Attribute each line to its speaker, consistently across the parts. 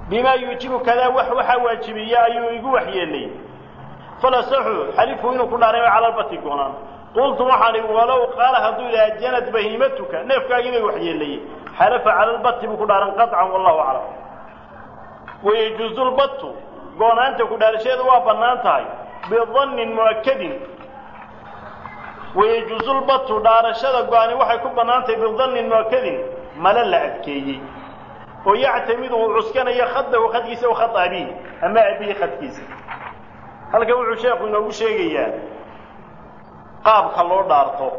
Speaker 1: بما يوجب كذا وحوحا واجبية أيوه وحيلي فلا صحو حلفه إنه كل عربي على البطيق قنان قلت وحالي ولو قال هدو إلى جنت بهيمتك نفكا إنه وحيلي حلف على البطيق كل عربي قطعا والله أعلم ويجوز البط قنان تكون هالشيء وابنان تاي بظن مؤكد ويجوز البط دار الشدق قاني وحي كبنان تاي بظن مؤكد ملل أبكيه ويعتمد عسكنا يخده وخديسه وخط أبيه أما أبيه خديسه هل قوله شيخ إنه شيء قاب خلور دارته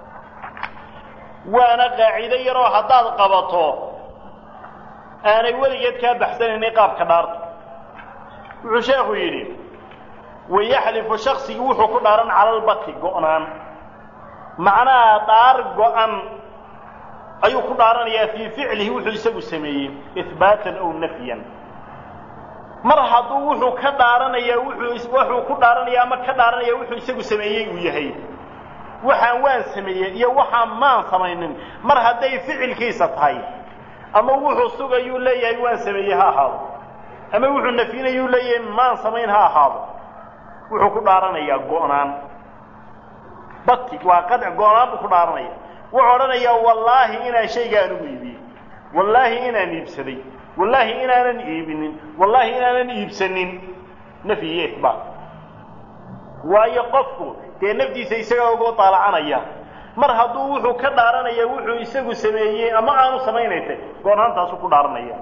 Speaker 1: وأنا قاعدة يروح حداد قبطه أنا وليد كان بحثن إني قاب كدارته وشيخ يريد ويحلف شخص يوحو كدارا على البطي قؤنان معناه دار قؤن أي كدارا في فعله وحو يسوي سميه إثباتا أو نفيا مرحض وحو كدارا وحو كدارا أما كدارا وحو يسوي سميه ويهي waxaan waan sameeyay iyo waxaan maan sameeynin mar haday ficilkiisa tahay ama wuxuu sugayo leeyahay waan sameeyay ha ahaado ama wuxuu nafinayo leeyahay maan sameeyn ha ahaado wuxuu ku dhaaranayaa go'naan batti waa qad go'naan ku dhaaranaya wuxuu oranayaa wallahi inaan shaygaan u iibiyay wallahi inaan iibsaday wallahi inaanan iibinin wallahi inaanan iibsanin nafiye isba waayo qofku dee nafdiisa isaga ugu taalacanaya mar hadduu wuxuu ka dhaaranaya wuxuu isagu sameeyay ama aanu sameeynaytay goonaantaas ku dhaaranaya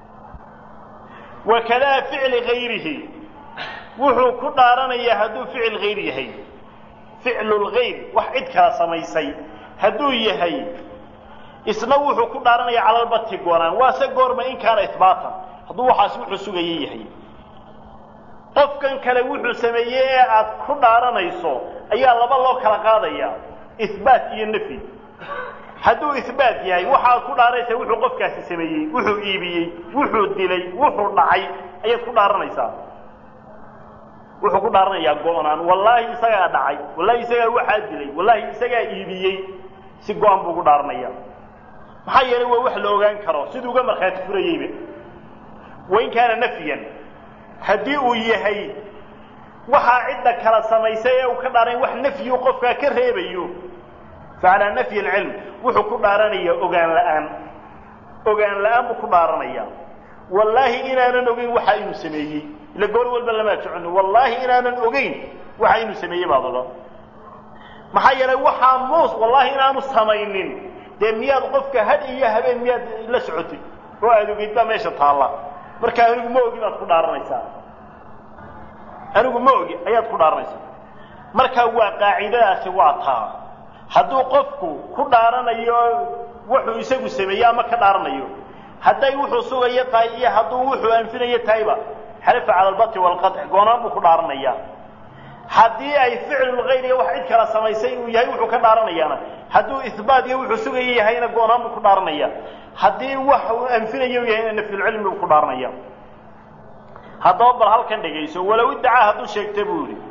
Speaker 1: wakala ficil ghayrihi wuxuu ku dhaaranaya hadduu ficil ghayr yahay ficilul ghayr wax cid kala samaysay hadduu yahay isna wuxuu ku dhaaranaya cala albati goonaan waa se goorma in kaana isbaatan hadduu waxaas wuxuu sugayay yahay qofkan kale wuxuu sameeyay ee aad ku dhaaranayso ayaa laba loo kala qaadaya isbaat iyo nafi hadduu isbaat yahay waxa ku dhaaraysa wuxuu qofkaasi sameeyay wuxuu iibiyay wuxuu dilay wuxuu dhacay ayaad ku dhaaranaysaa wuxuu ku dhaaranayaa go'naan wallahi isaga dhacay wallahi isaga waxa dilay wallahi isaga iibiyay si go'an buu ku dhaaranayaa maxaa yeelay waa wax la ogaan karo sidoo uga marxaad furayayba wayn kana nafiyan haddii uu yahay waxa cidda kala samaysay ee uu ka dhaaray wax nafyi qofka ka reebayo faala nafyi ilm wuxuu ku dhaaranaya ogaan la'aan buu ku dhaaranaya wallahi inaanan ogeyn waxa inuu sameeyay ila goor walba lama jecno wallahi inaanan ogeyn waxa inuu sameeyay baadalo maxaa yeelay waxa moos wallahi inaanu samaynin de miyaad qofka had iyo habeen miyaad la socotay oo aad ogeydba meesha taala marka anigu ma ogi baad ku dhaaranaysaa anigu ma ogi ayaad ku dhaaranaysaa marka waa qaacidadaasi waa taa hadduu qofku ku dhaaranayo wuxuu isagu sameeyay ama ka dhaaranayo haday wuxuu sugayo tahay iyo hadduu wuxuu anfinayo tahayba xalifa cala albati walqatc goonaan buu ku dhaaranaya haddii ay ficil ghayr iyo wax cid kala samaysay uu yahay wuxuu ka dhaaranayaana hadduu isbaat iyo wuxuu sugayo yahayna goonaan buu ku dhaaranaya haddii wax uu anfinayo yahayna nafil ilmi buu ku dhaaranaya haddaba bal halkan dhageyso walow iddaa hadduu sheegtay buu yiri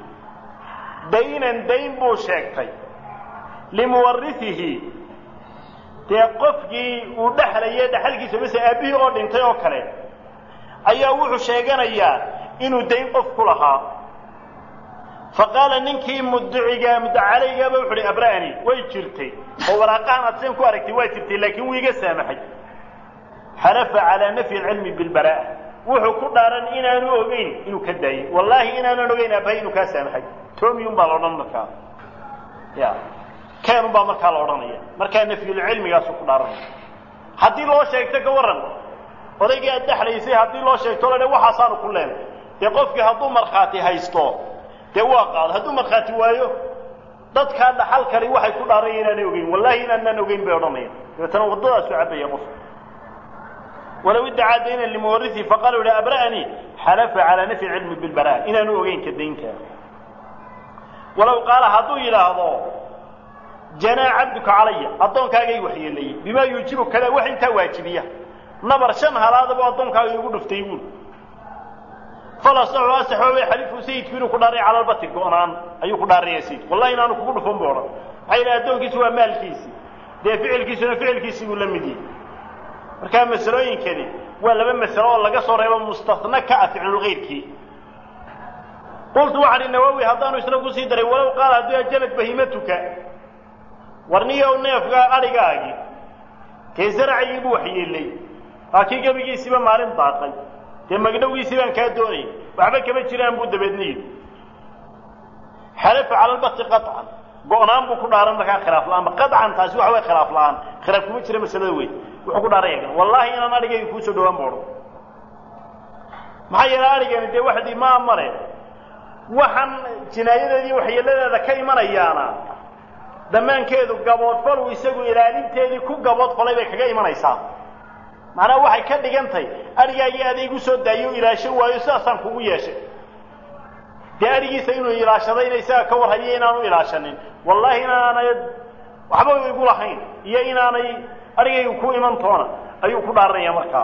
Speaker 1: dayn buu sheegtay limuwarithihi dee qofkii uu dhaxlayay dhaxalkiisa mise aabihii oo dhintay oo kale ayaa wuxuu sheeganayaa inuu dayn qof ku lahaa faqaala ninkii mudciga mudcalayga wuxuu yiri abraani way jirtay oo waraaqahan aad seen ku aragtay way jirtay laakiin wuu iga saamaxay xalafa ala nafyi ilmi bil baraa wuxuu ku dhaaran inaanu ogeyn inuu ka daayay wallahi inaanu ogeyn aabay inuu ka saamaxay toomiyum baa loo dhan markaa ya كانوا بمركال أورانية مركال نفي العلم ياسو كدارن هدي الله شيء تكورن ورجع الدحر يسي هدي الله شيء تقول له وحصانه كلهم يقف في هدو مرخاتي هايستو تواقع هدو مرخاتي وايو ضد كان حل كري واحد كل عرينا نوجين والله إننا نوجين بأورانية يتنوضوا سعبة يا مصر ولو ادعى دينا لمورثي فقالوا لأبرأني حلف على نفي العلم بالبراء إننا نوجين كدين كان ولو قال هدو إلى هذا جنا عبدك علي أظنك أجي وحي لي بما يجيب كذا وحي أنت واجبية نبر شنها هذا وأظنك يقول فتيقول فلا صعوا سحوا حلف سيد كانوا كداري على البط قران أيو كداري يا سيد والله إن أنا كقول فم بورا أين أدونك سوى مال كيسي ده فعل كيسي ولا فعل كيسي ولا مدي markaa masalooyinkani waa laba masalo oo laga soo reebo mustathna ka ah ficlul ghayrkii qultu waxaan inawawi haddaanu isna ku sii daray walow qaala haddii ajalad bahimatuka warniyow neefka adhigaagii kee zaracigii buu waxyeelay waa kii gebigiisiiba maalin daaqay dee magdhowgiisii baan kaa doonay waxba kama jiraan buu dabeedna yidhi xalafa cala albati qaطcan go-naan buu ku dhaaran markaa khilaaf la-aan ba qaطcan taasi waxa way khilaaf la-aan khilaaf kuma jira masalada weyn wuxuu ku dhaaran yagan wallahi inaan adhigayga kuusoo dhawaan boodho maxaa yeelay adhigani dee waxdii ma amare waxaan jinaayadeedii waxyeeladeeda ka imanayaana dhammaankeedu gaboodfalu isagu ilaalinteedii ku gaboodfalay bay kaga imanaysaa macnaha waxay ka dhigantahay adhigaagii adaygu soo daayo ilaashan waayo sidaasaan kugu yeeshay dee adhigiisa inuu ilaashadayna isaga ka warhayo inaanu ilaashanin wallahi inaanay waxba igu lahayn iyo inaanay adhigaygu ku iman toona ayuu ku dhaaranaya markaa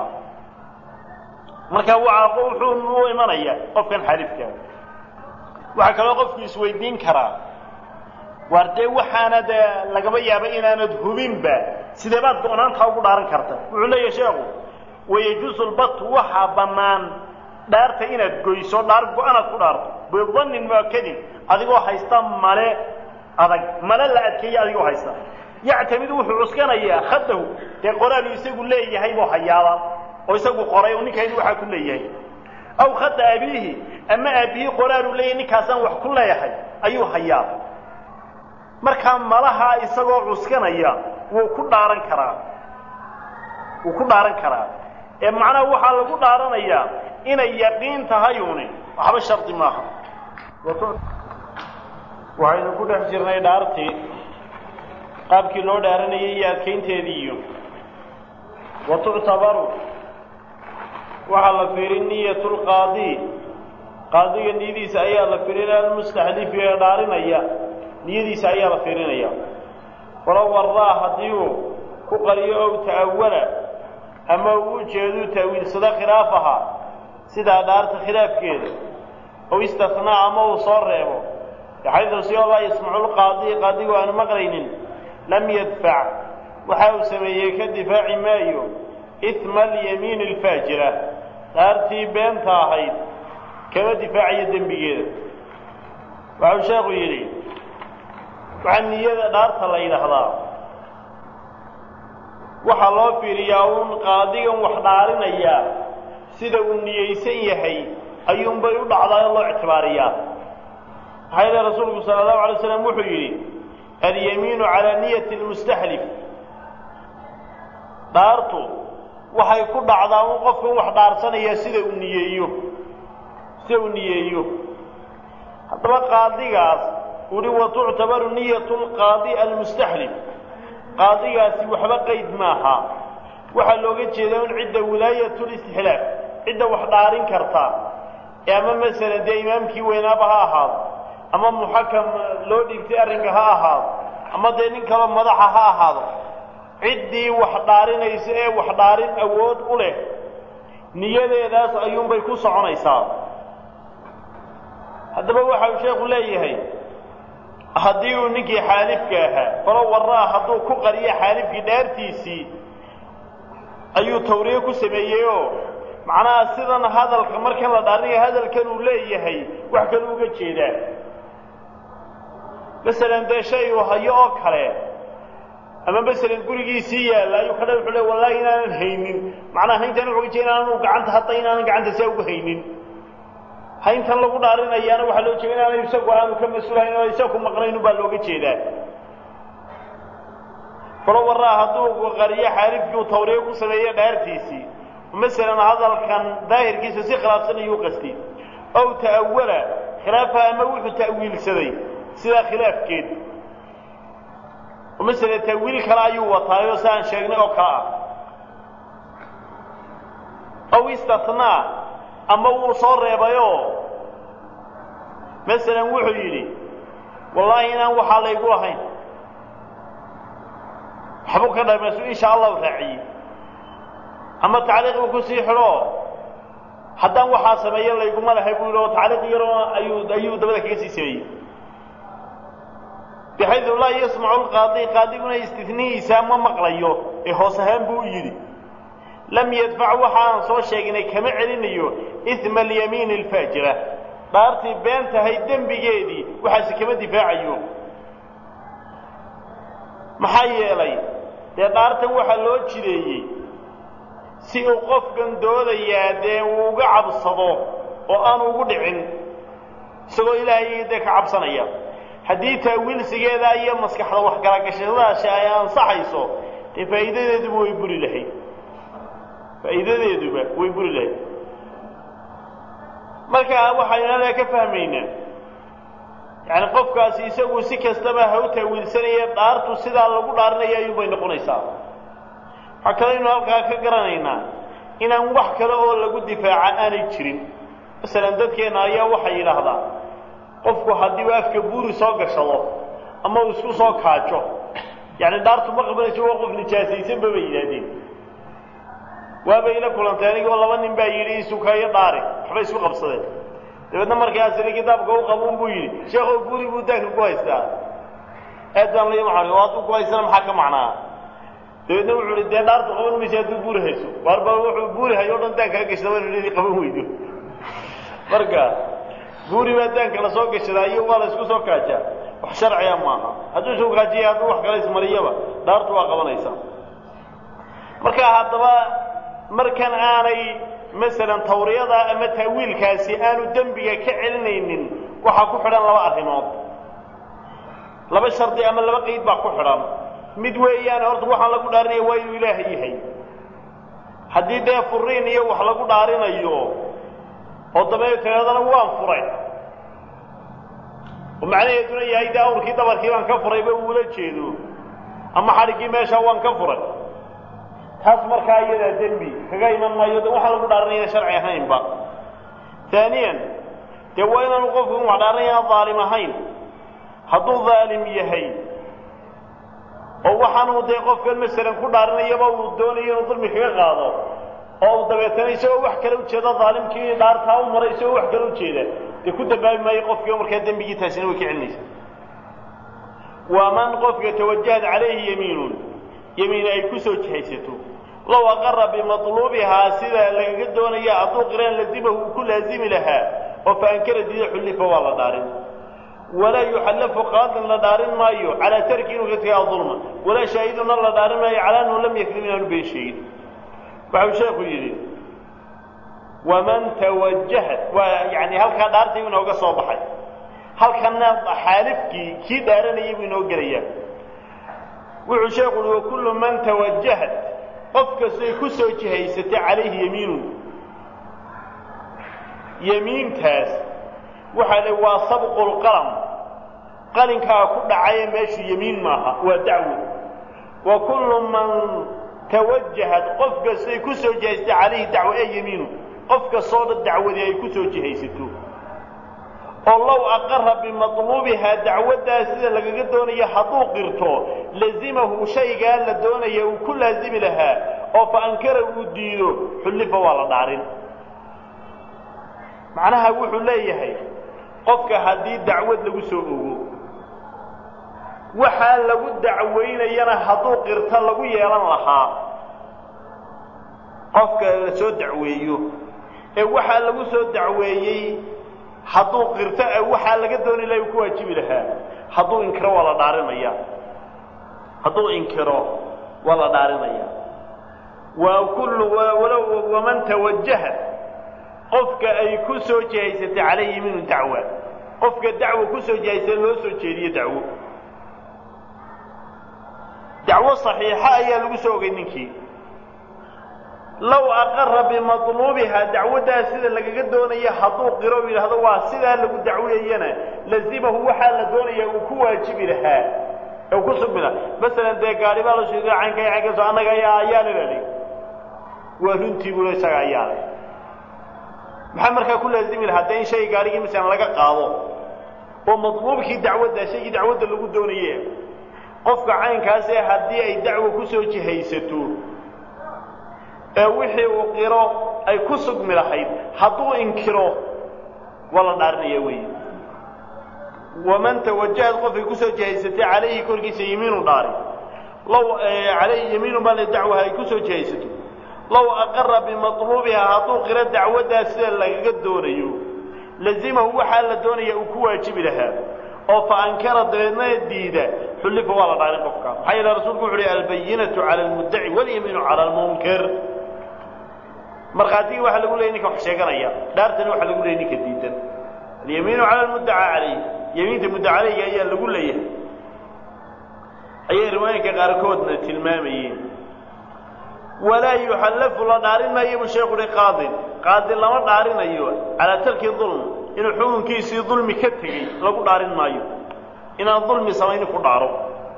Speaker 1: wuxuu u imanaya qofkan xalifka waxaa kaloo qofku isweydiin karaa waar dee waxaana dee lagaba yaaba inaanad hubinba sidee baad go-naantaa ugu dhaaran karta wuxuu leeyahay sheekhu wayajuusu lbatu waxaa bannaan dhaarta inaad goyso dhaar go-anaad ku dhaarto bidannin muakadin adigoo haysta male adag male la adkeeya adigoo haysta yactamidu wuxuu cuskanayaa khadahu dee qoraalu isagu leeyahay buu hayaaba oo isagu qoray oo ninkaydu waxaa ku leeyahay aw khada abiihi ama aabihii qoraalu leeyahay ninkaasaan wax ku leeyahay ayuu hayaa markaa malaha isagoo cuskanaya wuu ku dhaaran karaa ee macnaha waxaa lagu dhaaranayaa inay yaqiin tahayuni waxba shardi maaha waxaynu ku dhex jirnay dhaartii qaabkii loo dhaaranayay iyo adkaynteedii iyo wa tuctabaru waxaa la fiirin niyatu lqaadi qaadiga niyadiisa ayaa la fiirin almustaxlifi ee dhaarinaya niyadiisa ayaa la fiirinaya walow waraa haddii uu ku qariyo ow ta'awala ama uu ujeeduu ta'wiilsado khilaafaha sidaa dhaarta khilaafkeeda ow istathnaa ama uu soo reebo baxaydu si oo laa yasmacu lqaadi qaadigu aanu maqlaynin lam yadfac waxa uu sameeyey ka difaaci maayo isma alyamiin alfaajira dhaartii beenta ahayd kama difaacayo dembigeeda waxau sheekhu yidhi waxaa niyada dhaarta la yidhaahdaa waxaa loo fiiriyaa uun qaadigan wax dhaarinayaa sida uu niyeysan yahay ayuunbay u dhacdaa in loo ictibaariyaa maxaa yeele rasuulku sala allahu alay slam wuxuu yidhi alyamiinu calaa niyati lmustaxlif dhaartu waxay ku dhacdaa uun qofkan wax dhaarsanayaa sida uu niyeeyo haddaba qaadigaas uhi wa tuctabaru niyatu lqaadi almustaxlif qaadigaasi waxba qayd maaha waxaa looga jeedaa in cidda wilaayat listixlaaf cidda wax dhaarin karta ee ama masalan dee imaamkii weynaaba ha ahaado ama muxakam loo dhigtay arrinka ha ahaado ama dee nin kaloo madaxa ha ahaado ciddii wax dhaarinaysa ee wax dhaarin awood u leh niyadeedaas ayuunbay ku soconaysaa haddaba waxa uu sheekhu leeyahay haddii uu ninkii xaalifka ahaa falow waraa hadduu ku qariyo xaalifkii dhaartiisii ayuu tawriye ku sameeyeyoo macnaha sidan hadalka markan la dhaarinayo hadalkan uu leeyahay wax kale uga jeedaa masalan dee shay uu hayo oo kale ama masalan gurigiisii yaalla ayuu kadha wuxuu le wallaahi inaanan haynin macnaha hayntan wuxuu jeeda inaanu gacanta hadda inaanan gacanta saa uga haynin hayntan lagu dhaarinayaana waxaa loo jeeda inaanay isagu aanu ka mas-uulahayn oo isagu maqnayn baa looga jeedaa falo waraa hadduu qariyo xaalifkii uu tawriye ku sameeye dhaartiisii masalan hadalkan daahirkiisa si khilaafsan ayuu qastay ow ta'awala khilaafa ama wuxuu ta'wiilsaday sidaa khilaafkeed masalan ta'wiil kale ayuu wataayoo si aan sheegnay oo kale ah ow istathnaa ama wuu soo reebayoo masalan wuxuu yidhi wallaahi inaan waxaa laygu lahayn waxbuu ka dhamaysu insha allahu raaciyey ama tacliiq buu kusii xidho haddaan waxaa sameeye layguma lahay buu yidhi oo tacliiq yaroo ayuu dabada kaga sii sameeyey bixaydu laa yasmacu lqaadi qaadiguna istihnihiisa ma maqlayo ee hoos ahaan buu u yidhi lam yadfac waxaan soo sheegnay kama celinayo ithma alyamiin alfaajira dhaartii been tahay dembigeedii waxaasi kama difaacayo maxaa yeelay dee dhaartan waxaa loo jideeyey si uu qofkan doodayaa dee uu uga cabsado oo aan ugu dhicin isagoo ilaahay dee ka cabsanaya haddii taawiilsigeeda iyo maskaxda wax kala gashadaasha ay ansaxayso dee faa'iidadeeduba way buri lahayd marka waxaynu halkaa ka fahmaynaa yani qofkaasi isagu si kastaba ha u taawiilsanaya dhaartu sidaa lagu dhaarinaya ayuunbay noqonaysaa waxaa kalaynu halkaa ka garanaynaa inaan wax kale oo lagu difaaca aanay jirin masalan dadkeenna ayaa waxay yidhaahdaa qofku haddii uu afka buuri soo gashado ama uu isku soo kaajo yani dhaartu ma qabanayso waa qof nijaasaysanba bay yidhaahdeen waabay ila kulantay anigoo laba nin baa yidhi isukayo dhaari waxbay isku qabsadeen dabeedna markaasina kitaabka u qabuun buu yidhi sheekhow buuri buu daanka ku haystaa aad baan la yamaxay oo hadduu ku haysana maxaa ka macnaa dabeedna wuxuu ihi dee dhaartu qaban maysa hadduu buuri hayso waarba wuxuu buuri hayo o dhan daankaa gashada waa inuu qaban weydo marka buuri baa daanka la soo gashadaa iyo waa la isku soo kaajaa wax sharciya maaha hadduu isku kaajiya hadduu wax kale ismariyaba dhaartu waa qabanaysaa marka haddaba markan aanay masalan tawriyada ama taawiilkaasi aanu dembiga ka celinaynin waxaa ku xidhan laba arrimood laba shardi ama laba qeyd baa ku xidhan mid weeyaan horta waxaan lagu dhaarinaya waa inuu ilaahay yahay haddii dee furiin iyo wax lagu dhaarinayo oo dabeetana waan furay oo macnaheeduna yahay dee awrkii dabarkii baan ka furayba uula jeedo ama xadhiggii meesha waan ka furay taas markaa iyadaa dembi kaga iman maayo de waxaa lagu dhaarinaya sharci ahaynba taaniyan dee waa inaanu qofku wax dhaarinaya daalim ahayn hadduu daalim yahay oo waxaanuu dee qofkan masalan ku dhaarinayaba uu doonayo inuu dulmi kaga qaado oo uu dabeetana isagoo wax kale ujeeda daalimkii dhaartaa u maray isagoo wax kale ujeeda dee ku dambaabi maayo qofkii markaa dembigii taasina way ka celinaysa waa man qofka tawajahad calayhi yamiinun yamiin ay ku soo jihaysato low aqara bimatluubihaa sida lagaga doonaya hadduu qiraan lazimahu uu ku laazimi lahaa oo fa ankara diida xullifa waa la dhaarin walaa yuxallafu qaadin la dhaarin maayo calaa tarki inuu ka tagaa dulma walaa shaahiduna la dhaarin maayo calaa annahu lam yakdim inaanu been sheegin waxau sheekhu yidhi waman tawajahad waa yani halkaa dhaartii buu inooga soo baxay halkanna xaalifkii kii dhaaranayay buu inoo gelayaa wuxuu sheekhu uhi wakullu man tawajahad qof kastay ku soo jihaysatay calayhi yamiinun yamiintaas waxaa la waa sabqu lqalam qalinkaa ku dhacaya meeshu yamiin maaha waa dacwo wa kullu man tawajahad qof kastay ku soo jihaysatay calayhi dacwo ee yamiinu qof kastoo dhan dacwadii ay ku soo jihaysato oo low aqara bimatluubihaa dacwaddaa sida lagaga doonayo hadduu qirto lazimahu shaygaa la doonaya uu ku laazimi lahaa oo fa ankara uu diido xullifa waa la dhaarin macnaha wuxuu leeyahay qofka haddii dacwad lagu soo ogo waxaa lagu dacwaynayana hadduu qirto lagu yeelan lahaa qofka la soo dacweeyo ee waxaa lagu soo dacweeyey hadduu qirto waxaa laga dooni laha uu ku waajibi lahaa hadduu inkiro waa la dhaarinaya waman tawajahad qofka ay ku soo jihaysatay calayhi yamiinu dacwa qofka dacwo ku soo jihaysay loo soo jeediye dacwo saxiixa ayaa lagu soo ogay ninkii low aqara bimatluubihaa dacwaddaa sida lagaga doonaya hadduu qiro u yidhaahdo waa sidaa lagu dacwiyayana lazimahu waxaa la doonaya uu ku waajibi lahaa ee uu ku sugmi lahaa masalan dee gaari baa la sheegay caynkaso annaga ayaa lelali waa runtii bulo isaga ayaa leh maxaa markaa ku laazimi lahaa dee in shay gaarigii masalan laga qaado oo matluubkii dacwadda shaygii dacwadda lagu doonaye qofka caynkaasee haddii ay dacwo ku soo jihaysato ee wixii uu qiro ay ku sugmi lahayd hadduu inkiro waa la dhaarinaya weeye waman tawajahad qofkay ku soo jihaysatay calayhi korkiisa yamiinu dhaari low calayhi yamiinu baa la dacwaha ay ku soo jihaysato لو أقر بمطلوبها هطوق رد دعوتها سيلا لقدونيو لزمه وحال دوني أكواجب لها أو فأنكر دلنا الديدة حلف والله على قفك حيث رسولك عليه البينة على المدعي واليمين على المنكر مرخاتي واحد يقول لي إنك وحشيقريا دارتني واحد يقول لي إنك الديدة اليمين على المدعى عليه يمين المدعى عليه أي اللي يقول لي أي رواية قاركودنا تلماميين ولا يحلف الله دارين ما يبو شيخ قاضي لما دارين أيوة على ترك الظلم إنه حكم كيسي ظلم كتغي لو دارين ما يبو إن الظلم سوين كدارو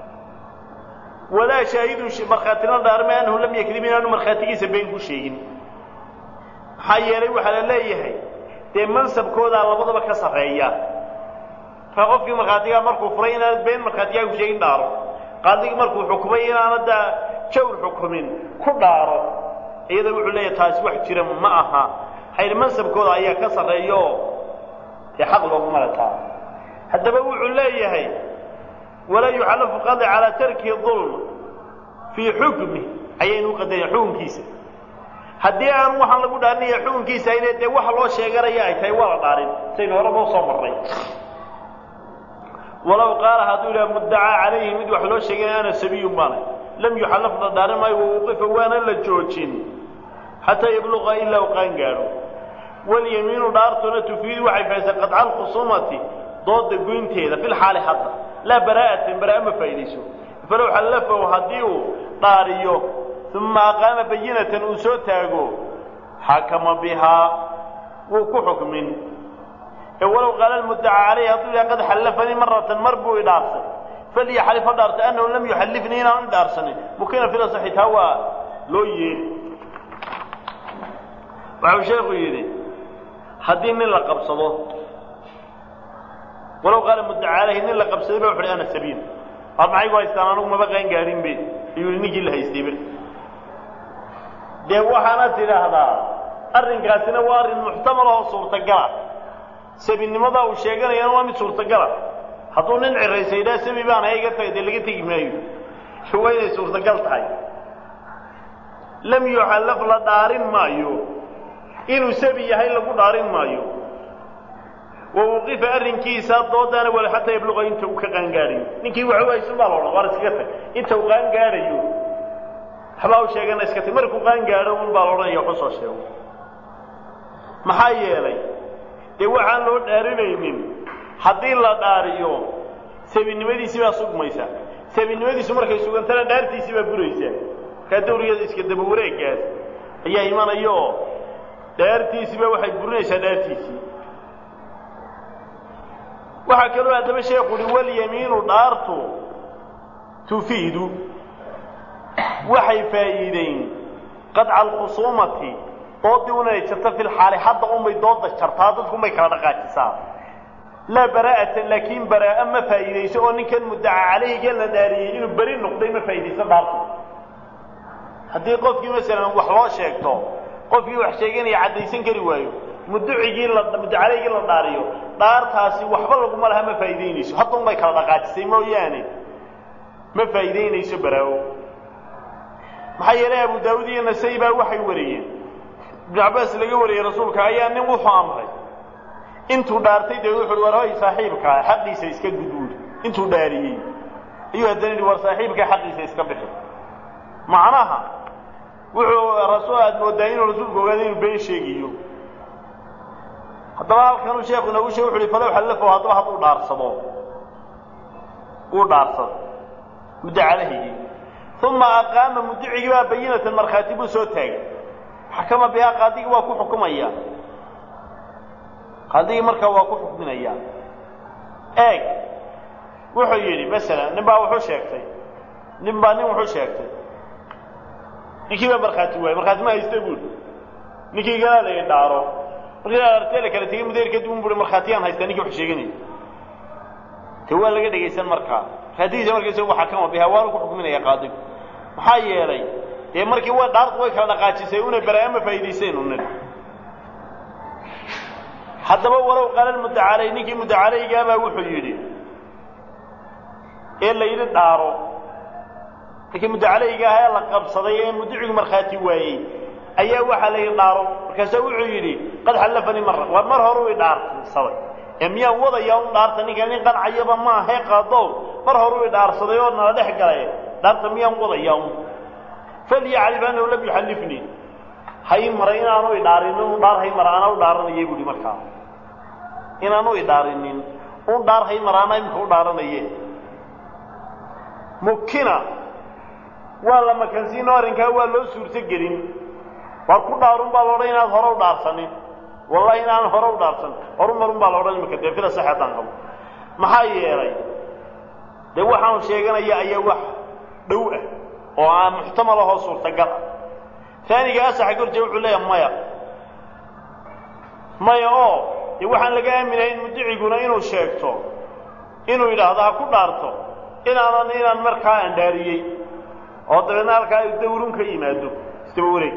Speaker 1: ولا شاهد مرخاتنا دار ما أنه لم يكذب أنه مرخاتي سبين كشيء حيالي وحلا لا يهي دي منصب كودا لبضب كسرية فقف في مرخاتي مركو فرينا بين مرخاتي كشيء دارو قاضي مركو حكمين أنا دا شور حكمين كدارو إذا وحلا يتاس واحد جرا معها حيل منصب كودا أيها كسرية يحق له مرتا حتى بقول لا يهي ولا يحلف قاضي على ترك الظلم في حكمه أي قد يحكم كيسه haddii aan waxaan lagu dhaaniyo xukunkiisa inay wax loo sheegaraya ay tahay wala dhaarin sayno hore boo soo maray walaw qaala haduu la muddaca alayhi mid wax loo sheegay ana sabiyu maana lam yuhallaf dhaarin ma yuqif waana la joojin hatta yabluqa illa qan gaaro wal yaminu daartuna tufiid waxay faysa qad'a al khusumati dood goynteeda fil xaali hadda la bara'atin bara'a faydayso falaw halafa hadiu dhaariyo ثم قام بينة أسوتاغو حكم بها وكحكم ولو قال المدعى عليها طول قد حلفني مرة مربو إدارسا فليحلف دارت أنه لم يحلفني إلا أن دارسني ممكن في صحيح هو لوي وعو شيخ يدي حدين إلا قبصده ولو قال المدعى عليه إلا قبصده بوحري أنا السبيل قال معي واستانانو ما بقين قارين بي يقول نجي لها يستيبر dee waxaana tiraahdaa arrinkaasina waa arrin muxtamal oo suurtagal sabinimada uu sheeganayana waa mid suurtagal hadduu nin ciraysayda sabi baan ayaga tagay laga tagi maayo way suurtagal tahay lam yuhallaf la daarin maayo inuu sabi yahay lagu daarin maayo ووقف arrinkiisa doodana wala hatta yabluqa inta uu ka qangaarin ninkii waxa ay Soomaaliya war iska tag inta uu qangaarayo حباو شيغان اسكتي markuu qaan gaaro un baa oranaya wax soo sheego maxaa yeelay de waxaan loo dhaarinaynin hadii la dhaariyo sabinimadiisa waa sugmaysa sabinimadiisa markay sugantana dhaartiisa baa buraysa ka dawriyada iska daba wareegaas ayaa iimanayo dhaartiisa baa waxay burinaysaa dhaartiisa waxa kale oo adaba sheekhu wal yamiinu dhaartu tufiidu waxay faa'iideen qad'a al-khusumati dooduna ay jirta fil xaali hadda umay dooda jartaa dadku may kala dhaqaajisaa la bara'atan laakiin bara'a ma faa'iideyso oo ninkan muddaca calayhi la dhaariyay inuu bari noqday ma faa'iideyso dhaarto haddii qofkii mesela wax loo sheegto qofkii wax sheeganaya cadaysan kari waayo mudducigii la muddacalayhi la dhaariyo dhaartaasi waxba lagu ma laha ma faa'iideynayso hadda umay kala dhaqaajisay mooyaane ma faa'iideynayso baraawo maxay yeelay Abu Daawud iyo Nasaa'i baa waxay wariyeen Ibn Abbas laga wariyay rasuulka ayaa nin wuxuu amray intuu dhaartay de wuxuu waray saaxiibka xaqiisa iska guduud intuu dhaariyay iyo hadana war saaxiibka xaqiisa iska bixi macnaha wuxuu rasuul moodaa inuu rasuulku ogaado inuu been sheegiyo hadaba halkan uu sheekhu wuxuu yiri falaw xalafo haduu dhaarsado uu dhaarsado mudacalahi ثم أقام مدعي بينة مرخاتب سوتاي حكم بها قاضي وكو حكميا قاضي مركا وكو حكميا اي wuxuu yiri mesela ninba wuxuu sheegtay ninba nin wuxuu sheegtay ninkii markhaati way markhaati ma haysto buul ninkii galay dhaaro markii artay kala tigay mudeerka duun buul markhaatiyaan haysta ninkii wuxuu sheeganay tawaa laga dhageysan markaa hadiisa markiisa waxa kama biha waa ku xukminaya qaadi maxaa yeelay ee markii waa dhaartu way kala dhaqaajisay una baraama faa'iideyseen unad hadaba walaw qala al-mudda'a ninkii mudda'a baa wuxuu yiri ee la yiri dhaaro ninkii mudda'a la qabsaday ee muddacigu markhaati waayay ayaa waxa la yiraahdo markaas wuxuu yiri qad halafani marra war mar hore uu dhaartay sabay emiya wadaya uu dhaartay ninkan qancayaba ma ahay qaado mar hore uu dhaarsaday oo nala dhex galay dhaarta miyan wadaya فليعرف أنه لم يحلفني هاي مرين أنا يدارين دار هاي مرة أنا ودارنا يجودي مركا إن أنا يدارين دار هاي مرة أنا يمكن دارنا يجي ممكنة ولا ما كان سينارين كهوا لو سورة جرين وأكون دارون بالورين أنا هرو دارسني والله إن أنا هرو دارسن هرو مرون بالورين مكتب في الصحة تنقل ما هي راي ده واحد شيء أنا يا واحد دوء oo muxtamal ah suurtagal thaniga asax gurjay wuxuu leeyahay maya oo waxaan laga aaminay in mudiciguna inuu sheegto inuu yiraahdo ku dhaarto inaan markaa andaariyay oo dadna halka ay dawrun ka yimaado istiba wareeg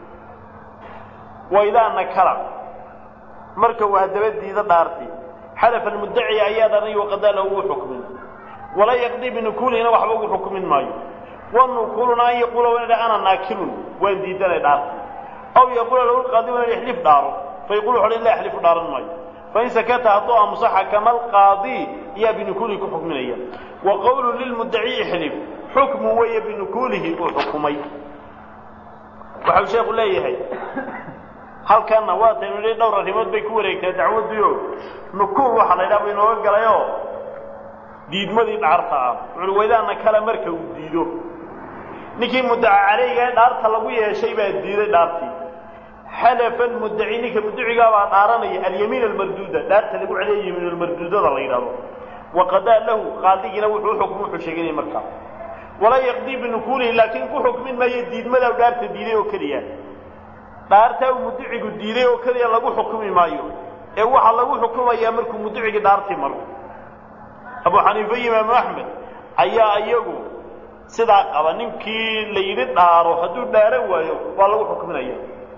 Speaker 1: waydaana kala marka waa dabadiida dhaartay xalaf almuddaci ayaa daray waqadala uu xukmin wala yaqdi binkulina waxba uu xukmin maayo ونقولنا يقول أنا ناكل ونديدنا دار أو يقول له القاضي يحلف داره فيقول حلين لا يحلف دار الماء فإن سكت أعطاه مصحة كما القاضي يا بنكولك حكمية وقول للمدعي يحلف حكم ويا بنكوله وحكمي وحب شيخ الله هي هل كان نوات من دورة رمض بيكوريك دعوة ديو نكول وحلا إذا بينه قال يو ديد مدي بعرفها وإذا أنا كلام مركب ديدو نكي مدعى عليه دارت لقوية شيء بعد دارتي حلف المدعي نكي مدعي قال دارني اليمين المردودة دارت لقو عليه يمين المردودة الله يرضى وقضى له قاضي له حكم حشيني مكة ولا يقضي بنقوله لكن كل حكم ما يديد ماذا دارت دينه وكريا دارته مدعي دينه وكريا لقو حكم مايو هو لقو حكم يامركم مدعي دارتي مر أبو حنيفة إمام أحمد أيقو sidaa qaba ninkii la yiri dhaaro haduu dhaaran waayo waa lagu xukminayaa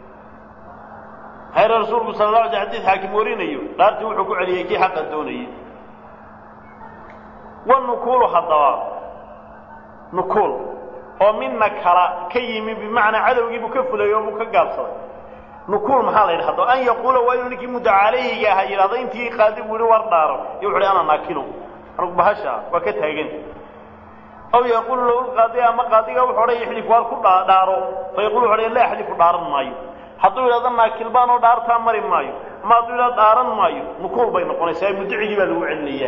Speaker 1: hayr rasuulku sallallahu alayhi wasallam xaakim warinayo dhaartii wuxuu ku celiyay kii xaq doonayay ونقول hadaba نقول oo minna kala kayimi bimaana cadawgi buu ka fulayo buu ka gaabsaday نقول maxaa la yiraahdo an yaqulu wa inki mudaalayga ha yiraahdo intii qaadi wuri war dhaaro wuxuu ana naakino rug bahasha waa ka taagan أو يقول له القاضي أما قاضي أو حري يحلف والكل داره فيقول حري لا يحلف دار مايو حطوا إلى ذم كلبان ودار تامر مايو ما دول دار مايو نقول بين قنيسين مدعي بلو علية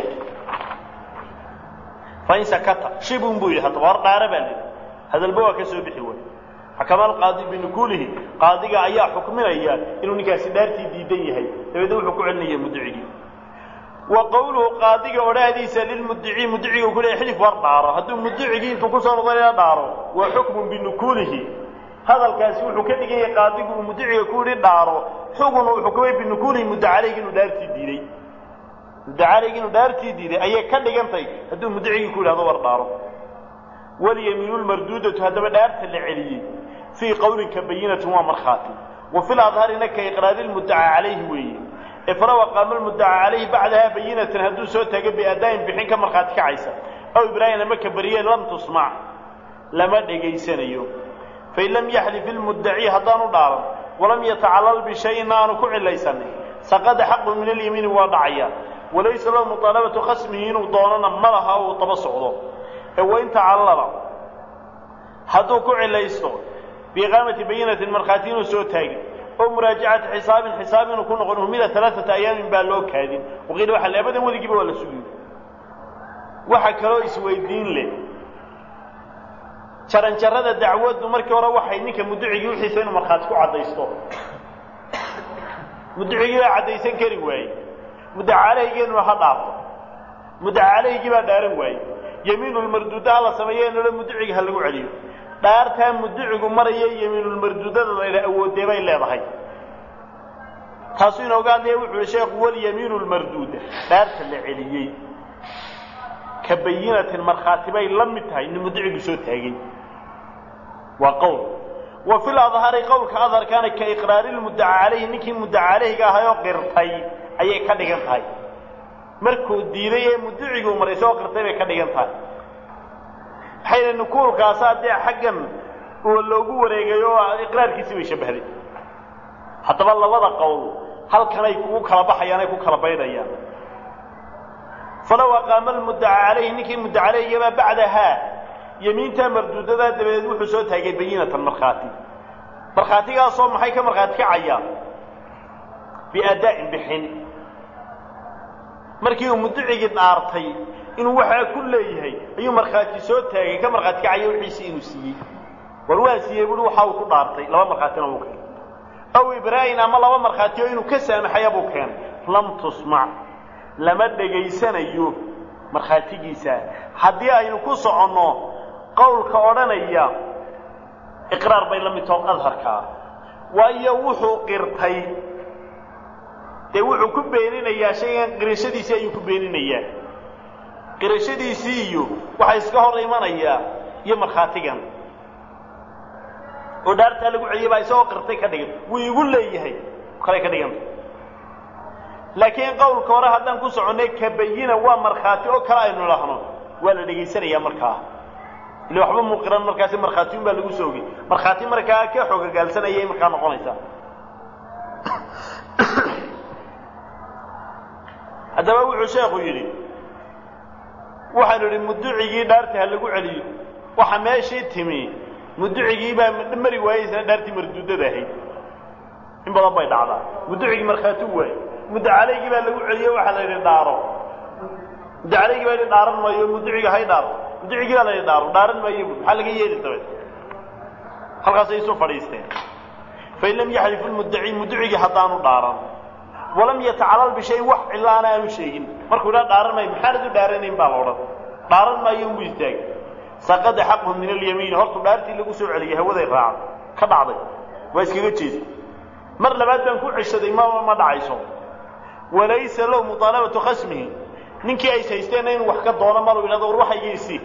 Speaker 1: فإن سكت شبون بوي هتوار دار بلد هذا البوا كسر بحوال حكم القاضي بنقوله قاضي أيا حكمنا إياه إنه نكاس دارتي ديديه هي تبدو حكم علية مدعي وقوله قاضي وراديس للمدعي مدعي وكل يحلف ورطاره هذو مدعي انتو كسر ضيا داره وحكم بنكوله هذا الكاسوح كدغي قاضي ومدعي كوري داره حكم وحكمي بنكوله مدعي عليه انه دارتي ديري مدعي عليه انه دارتي ديري اي كدغنتي هذو مدعي كوري هذا ورطاره واليمين المردوده هذا دارت العلي في قول كبينه ومرخاتي وفي الاظهر انك اقرار المدعي عليه وي إفرا وقام المدعى عليه بعدها بينة هدو سوتها بأداء بحين كمرخات كعيسى أو إبراهيم لما كبرية لم تصمع لما دقيسان يوم فإن لم يحلف المدعي هدان دارا ولم يتعلل بشيء نار كعل ليسان سقد حق من اليمين وضعيا وليس له مطالبة خصمه وضاننا مرها وطبصعه وإن تعلل هدو كعل ليسان بإقامة بينة المرخاتين وسوتها أو مراجعة حساب ونكون غنهم إلى 3 أيام بالوك هذه وغير واحد أبدا ولا يجيبه ولا سجود واحد كلو يسويدين له شرنشرة الدعوات ومرك ورا واحد إنك مدعي يحسن مرخاتك عديسته مدعي عديسن كريواي مدعي عليه يجين واحد عطا مدعي عليه يجيب دارواي يمين المردود على سميين ولا مدعي هلو عليه دارتها مدعي مريا يمين المردود إلى أود ما إلا ضحي خاصين وقال لي الشيخ هو اليمين المردود دارت العليي كبينة المرخاتبين لمتها إن المدعي بسوتها هاي وقول وفي الأظهر قول كأظهر كان كإقرار المدعى عليه نكي مدعى عليه قاها يقرطي أي كدقنطي مركو الدينية مدعي ومريسو قرطي كدقنطي حين نقول كاسات دي حقا loogu wareegayo iqraarkiisii way shabahday haddaba labada qowl halkan ay ku kala baxayaan ay ku kala baydayaan falaw aqaama almuddaca calayhi ninkii muddaca calayhi ma bacdaha yamiinta mardudada dabadeed wuxuu soo taagay bayinatan markhaatigaasoo maxay ka markhaati kacaya biadaa'in bixin markii uu muddacigii dhaartay inuu waxaa ku leeyahay ayuu markhaati soo taagay ka markhaati kacaya wixiisii inuu siiyey war waa siiyey buhi waxa uu ku dhaartay laba markhaatina uu keenay aw ibraa'in ama laba markhaatiyo inuu ka saamaxaya buu keenay lam tusmac lama dhegaysanayo markhaatigiisa haddii aynu ku soconno qowlka odhanaya iqraar bay la mid tahay adharkaa waayo wuxuu qirtay dee wuxuu ku beeninayaa shaygan qirashadiisii ayuu ku beeninayaa qirashadiisii iyo waxaa iska hor imanayaa iyo markhaatigan oo dhaartaa lagu celiyay baa isagoo qirtay ka dhigan wuu igu leeyahay kale ka dhiganta laakiin qowlka hore haddaan ku soconnay ka bayina waa markhaati oo kale aynu lahno waa la dhegaysanayaa markaa ila waxba muuqiran markaasi markhaati un baa lagu soogay markhaati markaa ka xoogagaalsanayay markaa noqonaysaa haddaba wuxuu sheekhu yidhi waxaanu idhi mudducigii dhaarta ha lagu celiyo waxa meeshii timi mudducigii baa mari waayeysa dhaartii marduudada ahayd in badan bay dhacdaa mudducigii markhaati u waayey muddo calaygii baa lagu celiyo waxaa la yidhi dhaaro muddo calaygii baa yidhi dhaaran maayo mudduciga hay dhaaro mudducigii baa la yidhi dhaaro dhaaran maayo bu maxaa laga yeeli dabeed halkaasay isu fadhiisteen fain lam yaxlifu lmuddaci mudducigii haddaanu dhaaran walam yatacalal bishay wax cilaana aanu sheegin markuu idhaa dhaaran maayo maxaanad u dhaaranayn baa la odhan dhaaran maayo unbuu istaagay saqada xaqhu min alyamiin hortuu dhaartii lagu soo celiyay hawaday raacday ka dhacday waa iskaga jeestay mar labaad baan ku ceshaday ma dhacayso walaysa lahu muطaalabatu khasmihi ninkii ay haysteenna inuu wax ka doono maruu yidhahdo war waxaygiisii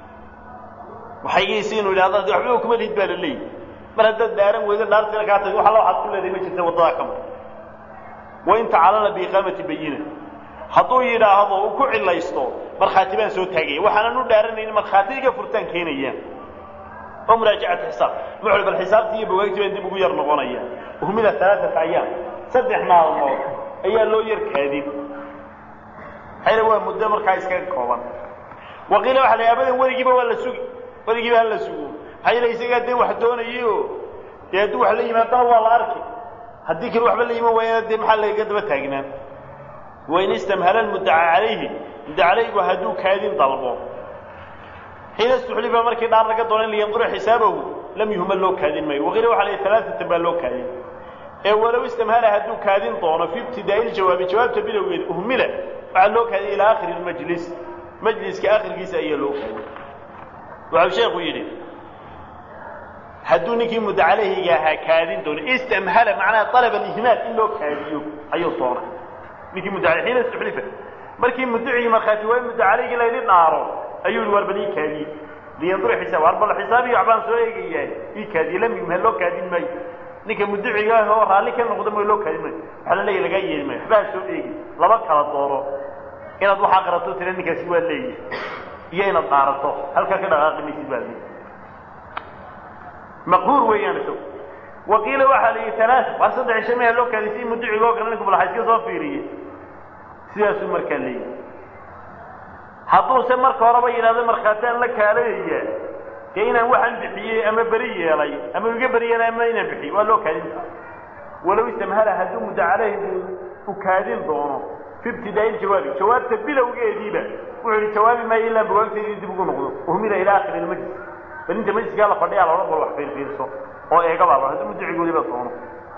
Speaker 1: inuu yidhahdo waxba kuma lihid baa la leeyahy mar haddaad dhaaran weydo dhaartiina kaa tagi waxalla waxaad ku leedahay ma jirta waddadaa ka mar wain tacalala biiqaamati bayina hadduu yidhaahdo uu ku cilaysto markhaati baan soo taagaya waxaanan u dhaaranaynin markhaatiga furtaan keenayaan oo muraajacatu xisaab muxul bal xisaabtii iyo bogaagtii baan dib ugu yar noqonaya uhmila alaaata ayaam 3 maalmood ayaa loo yar kaadin hayla waa muddo markaa iskaga kooban waqiila waxa la abadan warigiiba waa la sugi warigiiba hal la sugo hayla isaga dee wax doonayo dee hadduu wax la yimaadana waa la arki haddii kale waxba la yimaan waayana dee maxaa laga daba taagnaan wain istamhala almuddaca calayhi muddaca calaygu hadduu kaadin dalbo xiina istuxlifa markii dhaar laga doona in liyandura xisaabahu lam yuhmal loo kaadin maayo waqiila waxa la yidhi 3 baa loo kaadin ee walow istamhala hadduu kaadin doono fi ibtidaa'i ljawaabi jawaabta bilowgeed uhmila waxaa loo kaadin ilaa aakhiri lmajlis majliska aakhirkiisa ayaa loo kaadin waxau sheekhu yidhi hadduu ninkii muddaca calayhiga ahaa kaadin doono istamhala macnaha alaba alihmaal in loo kaadiyo ayuu doonay ninkii muddaca xiina istuxlifa markii mudducigii markhaati waayo muddaca calayhigii layidhi dhaaro ayuu yidhi war bal ii kaadiye liyandura xisaab war bal xisaabiyo waxbaan soo eegayaa ii kaadiye lam yuhmal loo kaadin maayo ninka mudduciga ah oo raalli ka noqda mooy loo kaadin maayo waxaa la leeyahy lagaa yeeli maayo waxbaa soo eegi laba kala dooro inaad waxaa qarato tira ninkaasi waa leeyahay iyo inaad dhaarato halkaa ka dhaqaaqi maysid baa leeyahy maqhuur weeyaan isagu waqiila waxaa la yidhi 3 war 3 cisho meha loo kaadisay mudduciga oo kale ninku bal iska soo fiiriye sidaasuu markaa leeyahay hadduuse marka horeba yidhahdo markhaataan la kaalayaya dee inaan waxaan bixiyey ama beri yeelay ama iga beri yeelay ama inaan bixiyey waa loo kaadin karaa walow istamhala hadduu muddaca calayhi u kaadin doono fi ibtidaa'i ljawaabi jawaabta bilowgeediiba wuxuu yidhi jawaabi maayo ilaa bogaagteedii dib ugu noqdo uhmila ilaa aakhiri ilmajlis bal inta majliskaa la fadhiyaa la odhan bal wax fiirfiirso oo eega baaba hadduu mudducigoodiba doono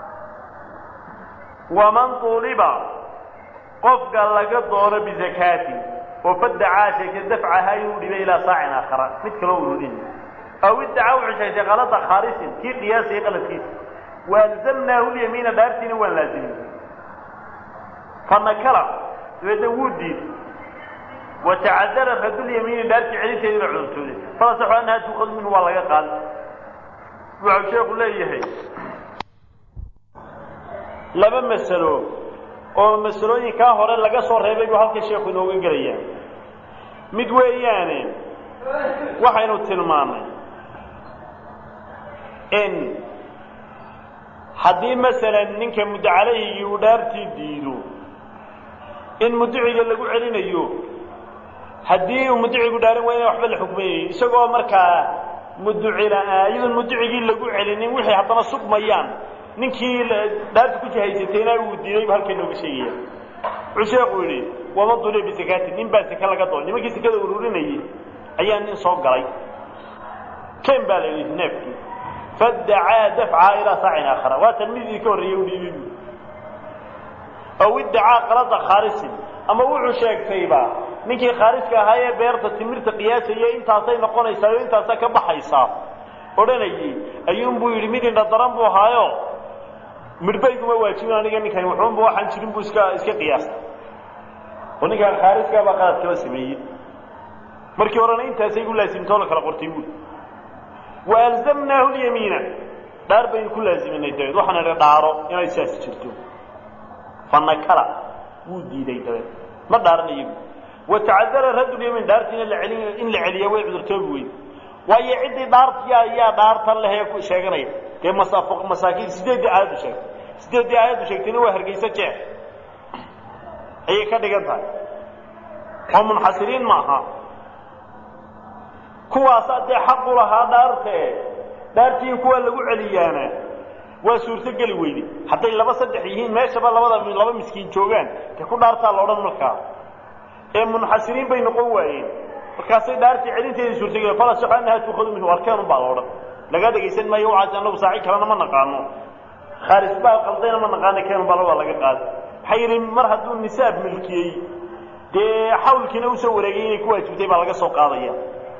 Speaker 1: waman tuuliba qofka laga doono bizakaatin oo fadacaa sheegtay dafcaha inuu dhibay ilaa saacin aakhara mid kaloo urudin aw iddaca wuxuu sheegtay qalada khaarisin kii qiyaasaya qaladkiisa waalzamnaahu lyamiina dhaartiina waan laazimin fanakala dabeedna wuu diiday watacadara radulyamiini dhaartii celinteedii baa cudurtooday falasaxu annaha tuuqad minhu waa laga qaadi wuxuu sheekhu leeyahay laba masalo oo masalooyinkaa hore laga soo reebay buu halka sheekhu inooga gelayaa mid weeyaane waxaynu tilmaannay إن حدي مثلا نك مد عليه يودارتي ديدو إن مدعي اللي جو علينا يو حدي مدعي يودارين وين وحبل الحكمية يسقوا مركا مدعي لنا أيضا مدعي اللي جو علينا وحي حتى نصب ميان نكي دارت كل شيء زيتنا وديني بهالكلام بشيء عشاقولي وما ضل بزكاة نين بس كلا قطع لما كيس كذا وروريني أيان صوب قري كم بالي نفكي فادعى دفع إلى ساع آخر وتلميذ كوري يولي أو ادعى قرض خارج أما هو عشاق فيبا نكي خارج كهاي بيرت تمرت قياسية أنت عصي نقول يسوي أنت عصي كبح يصاب ورنيجي أيوم بيقول مين الضرام بوهايو مربيكم واجبنا نيجي كان وحوم بواحد شرين بوسكا قياس ونيجي خارج كبقات كوسمية مركي ورنا أنت سيقول لازم تولك القرطيون وألزمناه اليمين دار بين كل لازم إنه يتوي وحنا نداره إنه يساس شرتو فنكرا ودي يتوي ما دارنا يجي وتعذر الرد اليمين دارتنا اللي عليا ويعذر توي ويعد دارت يا دارت الله يكون شاقرين كما صافق مساكين سديد عاد شيء سديد عاد شيء تنو هرجيسة جاء أي كده جنبها هم منحصرين معها كواسات حق لها دارتي كوا اللي عليانا وسورة الجلويدي حتى اللي بس الدحيين ما شبه لبا مسكين شوغان تكون دارتها لورا ملكا هم منحصرين بين قوين فكاسي دارتي علين تيجي سورة الجلويدي فلا شق أنها تأخذ من أركان بعض لقد جيسن ما يوعد أنه ساعي كلام ما نقانو خارج بقى قلدين ما نقانه كانوا بالله لقد قال حير مرة دون نساب ملكي دي حاول كنا وسوي رجيني كويس بتبع لقى سوق قاضية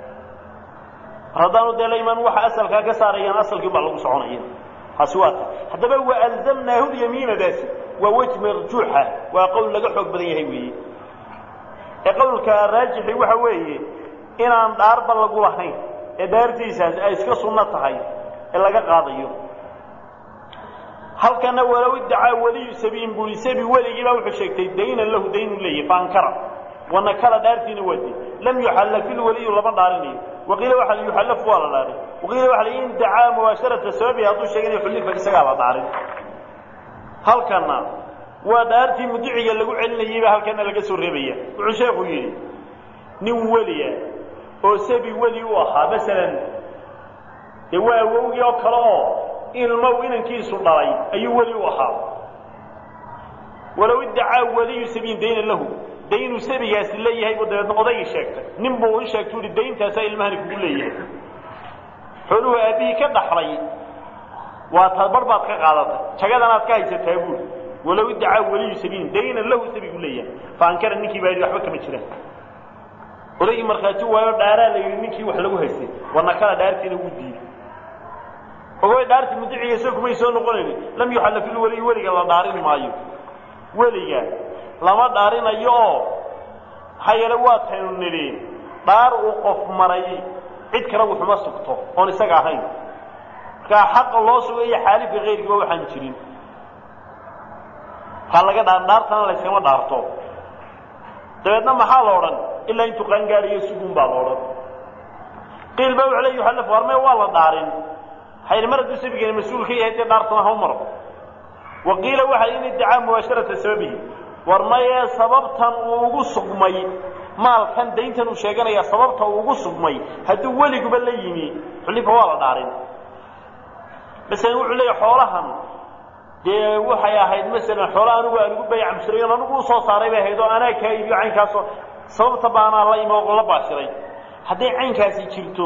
Speaker 1: هذا ده ليمن وح أصل كجساريا أصل قبل وصعونيا حسوات حتى بقى ألزمنا هو يمين داس ووجه مرجوحة وقول لقى حق بديه هوي يقول كراجح وحوي إن عند أربع لقولهين دارتيسا ay iska sunna tahay in laga qaadayo halkana walaw iddaa wali sabiin bulisabi waligiba wuxuu sheegtay deeyna lahu deeynu leeyahay faankara wana kala daartiina wadi lam yuhalla fil wali laba daarini waqila waxa yuhalla wala daari waqila waxa in daa muwasharata sababi hadu sheegay xullifa isaga la daarin halkana waa daartii mudiciga lagu celinayay halkana laga soo reebaya wuxuu sheegu yiri nin waliya oo sabi wali u ahaa mesela waa wowgii oo kale oo ilmo inankiisu dhalay ayuu wali u ahaa walaw iddaa wali sabiin deyn lahu deynu sabigaas leeyahay badana odayga sheegtay nin buu u sheegtay deyntaas ilmahan ku leeyahay xuluhu abi ka dhaxlay waa tabar baad ka qaadatay jagadan aad ka haysatay buu walaw iddaa wali sabiin deyn lahu sabigu leeyahay faankara ninkii baa waxba kama jiraan ولكن مرخاتي ويا دارا لينكي wax lagu haystay wana kala daartiina uu diiday oo daarti mudiciga soo kuma soo noqonayni lam yuhalla fil waliga la daarin maayo waliga lama daarinayo hayla waa taynuniri daar uu qof maray cid kale wuxuu ma sugto oo isaga ahayn ka xaq loo sugay xaalif geeriga waxaan jirin hal laga daartan la iskama daarto dabeedna maxaa la oran إلا أنتو قنقال يسوقون بالورد قيل بوع عليه يحلف ورمي والله دارين هاي المرة تسبق المسؤول كي يهدي دارتنا هم مرة وقيل واحد إن ادعاء مباشرة سببه ورمي سببتا وقصق مي مال كان دينتا وشيقنا يا سببتا وقصق مي هدو ولي قبل ليني حلف والله دارين بس يقول عليه حولهم دي waxay ahayd mesela xoolahan ugu bay'am shireen anigu soo saaray bay haydo ana ka iibiyo caynkaas sababta baana la imoo la baashiray hadii caynkaasi jirto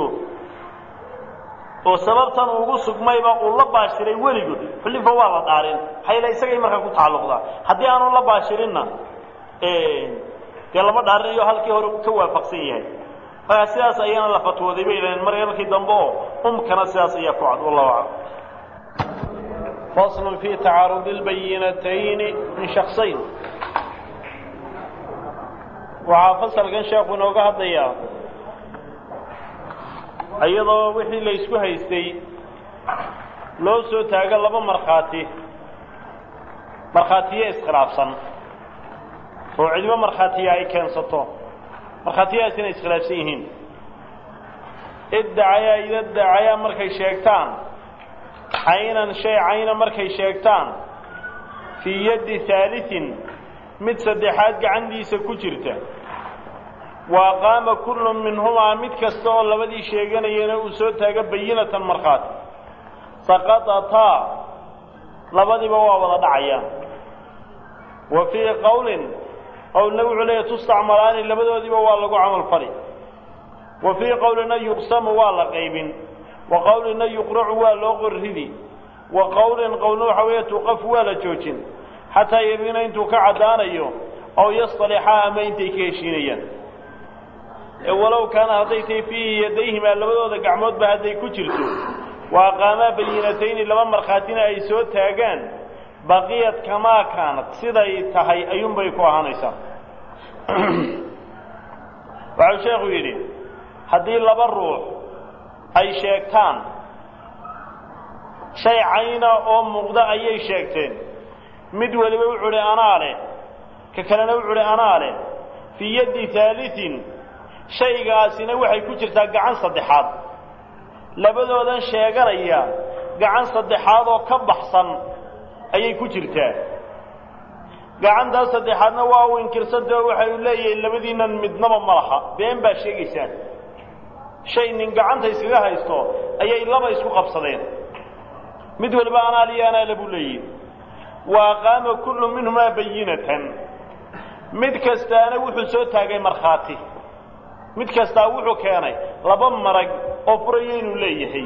Speaker 1: oo sababtan ugu sugmayba uu la baashiray waligood xilifa waa la daarin hayla isaga marka ku taaluqda hadii aanu la baashirinna lama dhaarinayo halkii hore ka waafaqsan yahay sidaas ayana la fatwooday bay ilaa markii dambe kana sidaas ayaa ku cad wallahu a'lam فصل في تعارض البينتين من شخصين وعفصل كان شاف ونوغا هديا ايضا وحي لا اسكو هيستي لو سو تاغا لبا مرخاتيه اسخلافسن oo cidba markhaatiya ay keensato markhaatiyaasina iskhilaafsan yihiin iddaaya markay sheegtaan عينا شيء عينا مركي شيكتان في يد ثالث مد صدحات عندي سكجرته وقام كل منهما مد كستو لبدي شيغانينا او سو تاغا بينه مرخات سقطتا لبدي با ودا دعيان وفي قول او نوع لا تستعملان لبدودي با وا لغو عمل فلي وفي قولنا يقسم ولا قيب وقولنا يقرع ولا غرهدي وقول قولنا حويه توقف ولا جوجين حتى يبين انتو كعدانيو او يصطلحا ما انتي كيشينيان ولو كان هديتي في يديهما لبدودا غعمود با هدي ku jirto وقاما بينتين لما مرخاتين اي سو تاغان بقيت كما كانت سيداي تahay ayun bay ku ahaanaysa waxa sheekhu yiri hadii laba ruux ay sheegtaan shay ayna oo muuqda ayay sheegteen mid waliba wuxuu leeyahay anaale ka kalena wuxuu leeyahay anaale fi yadi thalithin shaygaasina waxay ku jirtaa gacan saddexaad labadoodan sheeganaya gacan saddexaad oo ka baxsan ayay ku jirtaa gacanta saddexaadna waa uu inkirsanto waxay leeyahay labadiinan midnaba malaha been baa sheegaysan shay nin gacanta iskaga haysto ayay laba isku qabsadeen mid walba anaaliyaana labu leeyahay وقام كل منهما بينة مد كستانا وحو سو تاغي مرخاتي مد كستا وحو كاني لبا مرق او فريين ليهي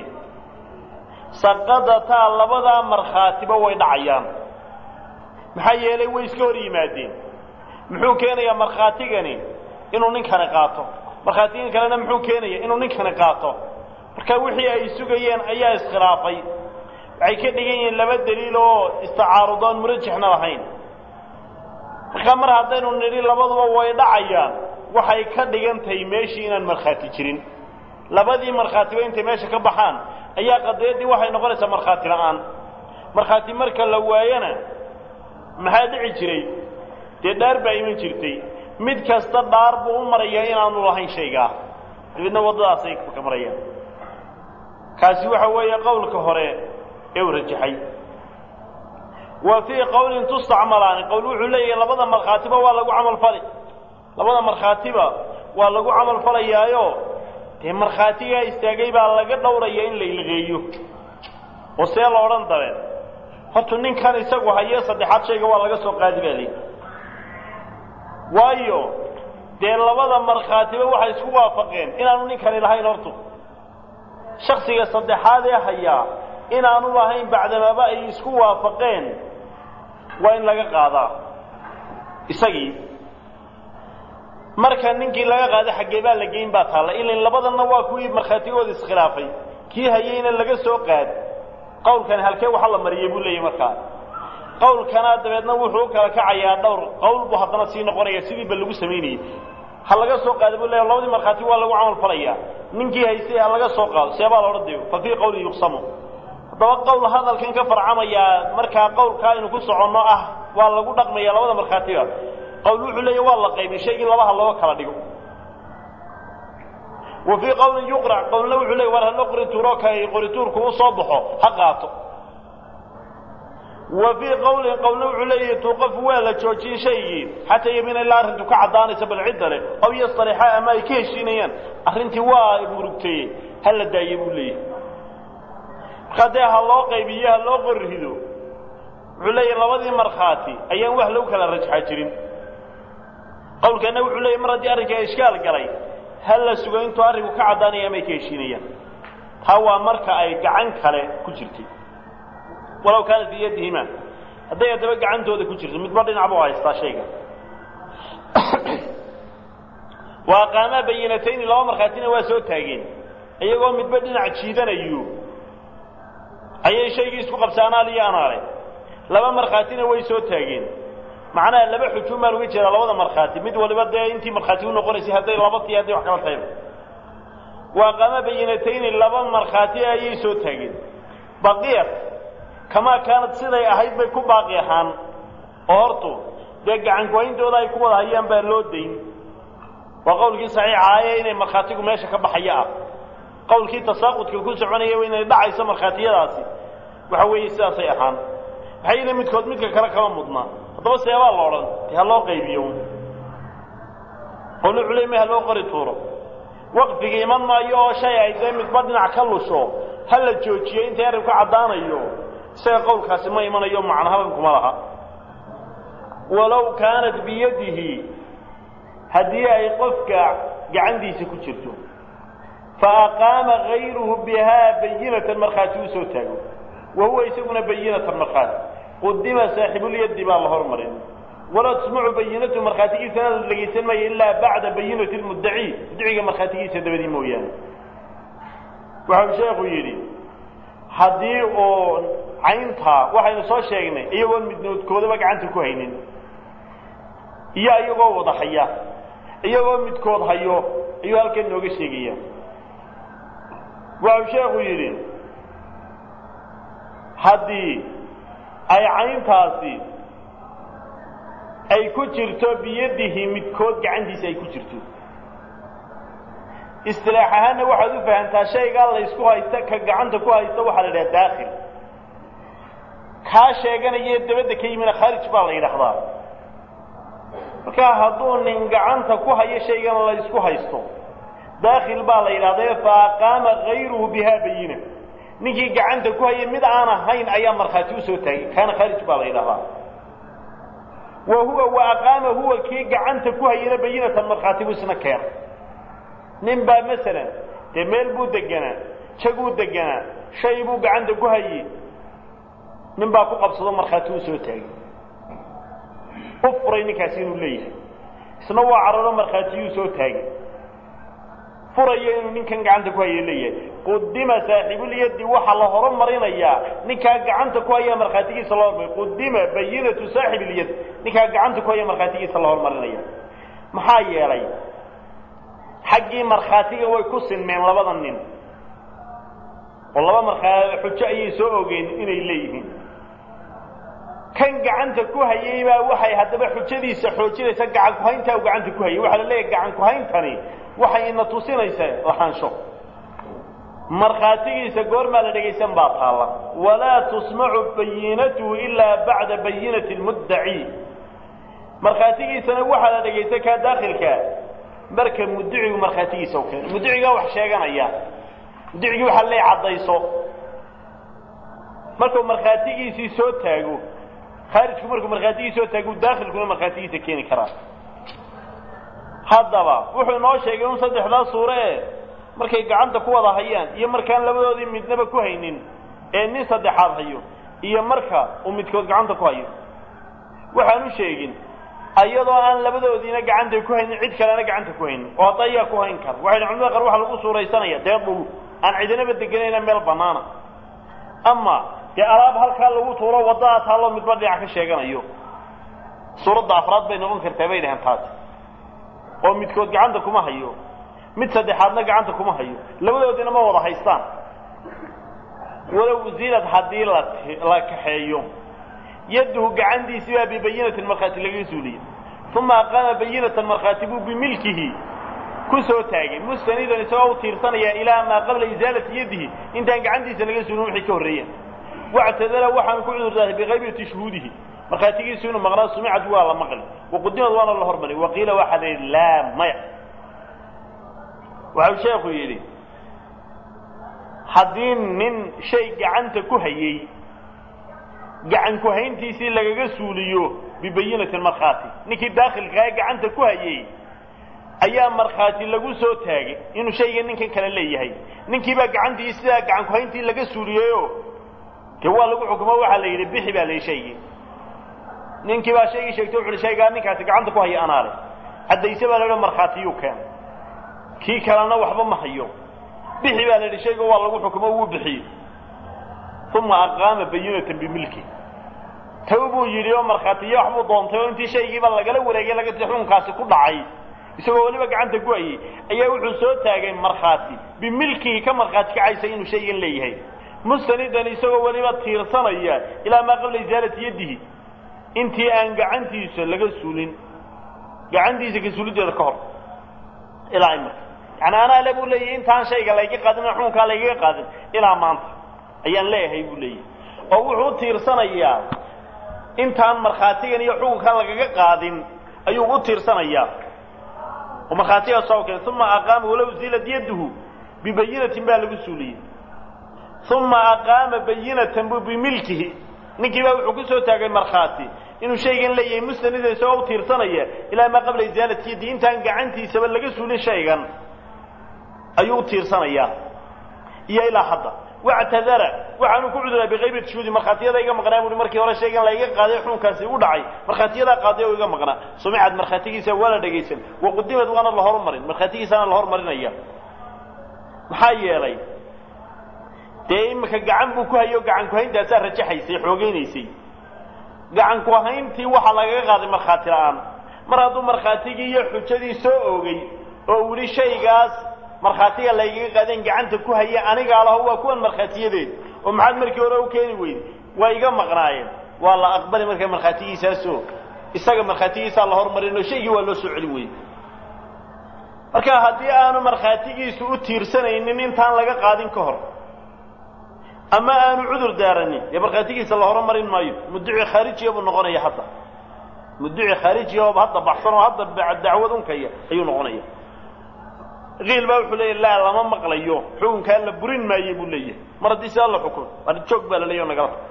Speaker 1: سقطتا لبدا مرخاتي با way dhacayaan maxay yeelay way iska hor yimaadeen muxuu keenayaa markhaatigani inuu ninkan qaato markhaatiga kalena muxuu keenayaa inuu ninkan qaato marka wixii ay sugayeen ayaa iskhilaafay ay ka dhigayeen laba daliil oo istaarudan murajixna lahayn marka mar hadaynu niri labaduba way dhacayaan waxay ka dhigantahay meeshii inaan markhaati jirin labadii markhaatiba inta meesha ka baxaan ayaa qadiyadii waxay noqonaysaa markhaati la'aan markhaati marka la waayana maxaa dhici jiray daar baa iman jirtay mid kasta dhaar buu u marayaa inaanu lahayn shayga dibna wadadaas ay ka marayaan kaasi waxa weeye qowlka hore ورجحي وفي قول تستعملان قول وحلي لبدا مرخاتبه waa lagu amal falay labada markhaatiba waa lagu amal falayaayo ee markhaatiga istaagay baa laga dhowraya in la ilgeeyo oo see la oran dareen horta ninkan isagu haye saddexaad shayga waa laga soo qaadi baa leeyahay waayo de labada markhaatiba waxay isku waafaqeen inaanu ninkan ilahayn horto shakhsiga saddexaad ee haya inaanu lahayn bacdama ay isku waafaqeen waa in laga qaadaa isagii marka ninkii laga qaada xagee baa la geyn baa taala ilaa labadana waa kuwii markhaatigooda iskhilaafay kii hayayna laga soo qaad qowlkan halkee waxa la mariyay buu leeyahay marka qowlkana dabeedna wuxuu kala kacayaa dhowr qowl buu hadana sii noqonaya sidii ba lagu sameeyay hal laga soo qaado buu leeyahay labadii markhaati waa lagu amal falaya ninkii haysay laga soo qaado seebaa la ordayo fa fi qowli yuqsamu قول هذا الكن كفر عميا مركا قول كائن كسعنو waa lagu dhaqmaya labada markhaatiga qowl wuxuu leeyahay waa la qaybin shayga labaha loo kala dhigo وفي قول يقرع قول wuxuu leeyahay war hal qoriturka ay qoriturku u soo baxo haqaato وفي قول wuxuu leeyahay توقف wala joojin shaygi hatta yabina ila arintu ka cadaanaysa bal cidale aw yastariha ama ay ka heshiinayaan arintii waa burugtay hal la daayay buu leeyahay qadaha loo qaybiyo loo qorrido wuxuu labadii markhaati ayaan wax lagu kala rajxa jirin qowlkana wuxuu leeyahay mar hadii arrinka iskaal galay hal la sugo intuu arrinku ka cadaanaya ma ka heshiinayaan hawa marka ay gacan kale ku jirtay walaw kana fi yadihima haday daba gacantooda ku jirto mid badin abo haysta shayga waa qaama bayinatayn laba markhaatina waa soo taageen ayagoo midba dhinac jiidanayo ayay shayga isku qabsaanaa liyaanaale laba markhaatina way soo taageen macnaha laba xukuum aan uga jeeda labada markhaati mid waliba intii markhaati u noqonaysay haday laba tii haday wax kala tahay waa qaama bayinatayn laba markhaati ayay soo taageen baqiyat kama kaanad siday ahayd bay ku baaqi ahaan orto gacan go'intooda ay ku wada hayaan baa loo deyn waa qowlkii saxiix ah inay markhaatigu meesha ka baxaya qowlkii tasaaqudka ku soconaya inay dhacayso markhaatiyadaasi waxa weeye sidaasay ahaan waxayna midkood midka kale kama mudna haddaba seebaa la odhan ha loo qaybiyo qolo culimada loo qori tuuro waqtiga iman maayo oo shay ay midba dhinac ka lusho hal la joojiyo inta arrin ka cadaanayo isaga qowlkaasi ma imanayo macnaha kuma laha walaw kaanat biyadihi hadii ay qofka gacantiisa ku jirto فأقام غيره بها بينة المرخات وسوتاجو وهو يسمون بينة المرخات قدم صاحب اليد بالله المرين ولا تسمع بينة المرخاتي سنة لقيسن ما إلا بعد بينة المدعي مدعي المرخاتي سدبدي مويان وحب شيخ يري حديق عينتها وحين صار شيئنا إيوان مدنود كودا بقى عنت كوهينين إيا إيوان وضحيا إيوان مدكود هيو إيوان كن نوغي شيئا وحب شيخ يري حديق أي عينتها ay ku jirto biyadihi midkood gacantiisa ay ku jirto istilaaxaana waxa uu fahantaa shayga la isku haysta ka gacanta ku haysta waxa la yiraahdaa daakhil ka sheeganaya dabada ka yimina kharij baa la yiraahdaa marka hadduu nin gacanta ku hayo shaygan la isku haysto daakhil baa la yiraahdaa fa qaama ghayruhu biha bayina ninkii gacanta ku hayo mid aan ahayn ayaa marxaati u soo taagay kana kharij baa la yiraahdaa وهو وأقام هو كي جعنت كوهي بينة المرخاتي وسنكير نبا مثلا تميل بو دجنا شقو دجنا شيء بو جعنت كوهي نبا كو قبصة المرخاتي وسوتاي أفرين كاسين ليه سنوى عرض المرخاتي وسوتاي فريين من كان جعنت كوهي ليه قدم صاحب اليد وحى الله هرم مرينا إياه نكا جعنت كوهي مرخاتي صلى الله عليه وسلم قدم بينة صاحب اليد ninka gacanta ku haya marxaatigiisa la hormarinaya maxaa yeelay xaqii marxaatiga way ku sinmeen labada nin oo laba marxaati xujo ay soo ogeyn inay leeyihiin kan gacanta ku hayay baa waxay hadaba xujadiisa xoojinaysa gacan ku haynta uu gacanta ku hayay waxa la leeyahay gacan ku hayntani waxay ina tusinaysaa lahaansho marxaatigiisa goorma la dhageysan baa taala wala tusma'u bayinatu illa ba'da bayinati al-mudda'i marxaatigiisana waxa la dhageystay ka daakhilka marka muddacigu marxaatigiisa oo kale muddaciga wax sheeganaya muddacigu waxa la cadayso marka marxaatigiisa soo taago kharijku marka marxaatigiisa soo taago daakhilkuna marxaatigiisa keeni kara hadaba wuxuu noo sheegay in saddexda suure markay gacanta ku wada hayaan iyo markaan labadoodii midnaba ku haynin ee nin saddexaad hayo iyo marka uu midkood gacanta ku hayo waxaan u sheegin ayadoo aan labadoodiina gacanta ku haynin cid kalena gacanta ku haynin oo daya ku hayn kar waxay culimada qaar waxa lagu suuraysanaya deequl aan cidinaba deganayna meel banaana ama ka alaab halka lagu tuuro wadada taalo midba dhinac ka sheeganayo suurada afraad bay noqon kartaa bay dhahan taas oo midkood gacanta kuma hayo mid saddexaadna gacanta kuma hayo labadoodina ma wada haystaan wala wasiirad hadii la kaxeeyo يده عندي سوى ببينة المرخات لغيسولي ثم قام بينة المرخات بملكه كسو تاجي مستندا سواء تيرسانيا إلى ما قبل إزالة يده إن كان عندي سنغيسولي وحي كوريا واعتذر وحن كل ذلك بغير شهوده مرخاتي يسون مغرى سمعت والله مغل وقدم الله الله هرمني وقيل واحد لا ميع وعو شيخ يلي حدين من شيء عنت كهيي gacan ku hayntiisii lagaga suuliyo bibayinati marxaati ninkii daakhilka gacanta ku hayay ayaa marxaati lagu soo taagay inuu shayga ninkan kale leeyahay ninkii baa gacantiisa gacan ku hayntii laga suuliyo ka waa lagu xukumo waxa la yiri bixi baa leeshay ninkii baa shayga sheegtay wuxuu shayga ninkaasi gacanta ku hayay anaale hadayse baa la marxaatiyo keen kii kalena waxba ma hayo bixi baa la shayga waa lagu xukumo uu bixiyo ثم أقام بينة بملكه توبوا يريو مرخاتي يحبو دونتو انتي شيء با لغلا wareegay laga tixun kaasi ku dhacay isagoo waliba gacanta ku hayay ayaa wuxuu soo taagay markhaati bimilkihi ka markhaati ka caysay inuu shaygan leeyahay mustanidan isagoo waliba tiirsanaya ilaa ma qabla izaalati yadihi intii aan gacantiisa laga suulin gacantiisa ka suulideeda ka hor ilaa imka ana leeyahay leeyahay intaan shayga laga qaadin xunka laga qaadin ilaa maanta ayaan leeyahay buu leeyahay oo wuxuu tiirsanayaa intaan markhaatigan iyo xukunkan lagaga qaadin ayuu u tiirsanayaa oo markhaatiga soo keenay thumma aqama walaw zilat yaduhu bibayinatin baa lagu suuliyay thumma aqama bayinatan bimilkihi ninkii baa wuxuu ku soo taagay markhaati inuu shaygan leeyahay musnadiisa oo u tiirsanaya ilaa ma qabla izaalati yadi intaan gacantiisaba laga suulin shaygan ayuu u tiirsanayaa iyo ilaa hadda wactadara waxaanu ku cuduraa biqaybati shuhuudi markhaatiyada iga maqnaa buuri markii hore shaygan la iga qaaday xukunkaasi u dhacay markhaatiyada qaaday oo iga maqnaa sumicad markhaatigiisa waa la dhagaysan waqudimad waana la hormarin markhaatigiisana la hormarinaya maxaa yeelay dee imika gacan buu ku hayo gacan ku hayntaasaa rajaxaysay xoogaynaysay gacan ku hayntii waxaa lagaga qaaday markhaati la'aan mar hadduu markhaatigii iyo xujadii soo oogay oo weli shaygaas markhaatiga laygaga qaadeen gacanta ku haya anigaa laho waa kuwan markhaatiyadeed oo maxaad markii hore u keeni weyday waa iga maqnaayeen waa la aqbali markaa markhaatigiisaasoo isaga markhaatigiisaa la hormarin oo shaygii waa loo soo celin weyey marka haddii aanu markhaatigiisu u tiirsanaynin intaan laga qaadin ka hor ama aanu cudur daaranin dee markhaatigiisa la hormarin maayo mudduci khaarijiya buu noqonaya hadda mudduci khaarijiya oo hadda baxsan oo hadda dacwad unkaya ayuu noqonaya qiil baa wuxuu leeyahay laa lama maqlayo xukunkaa la burin maayo buu leeyahay mar haddii sidaa la xukumo war joog baa la leeyahay nagala tag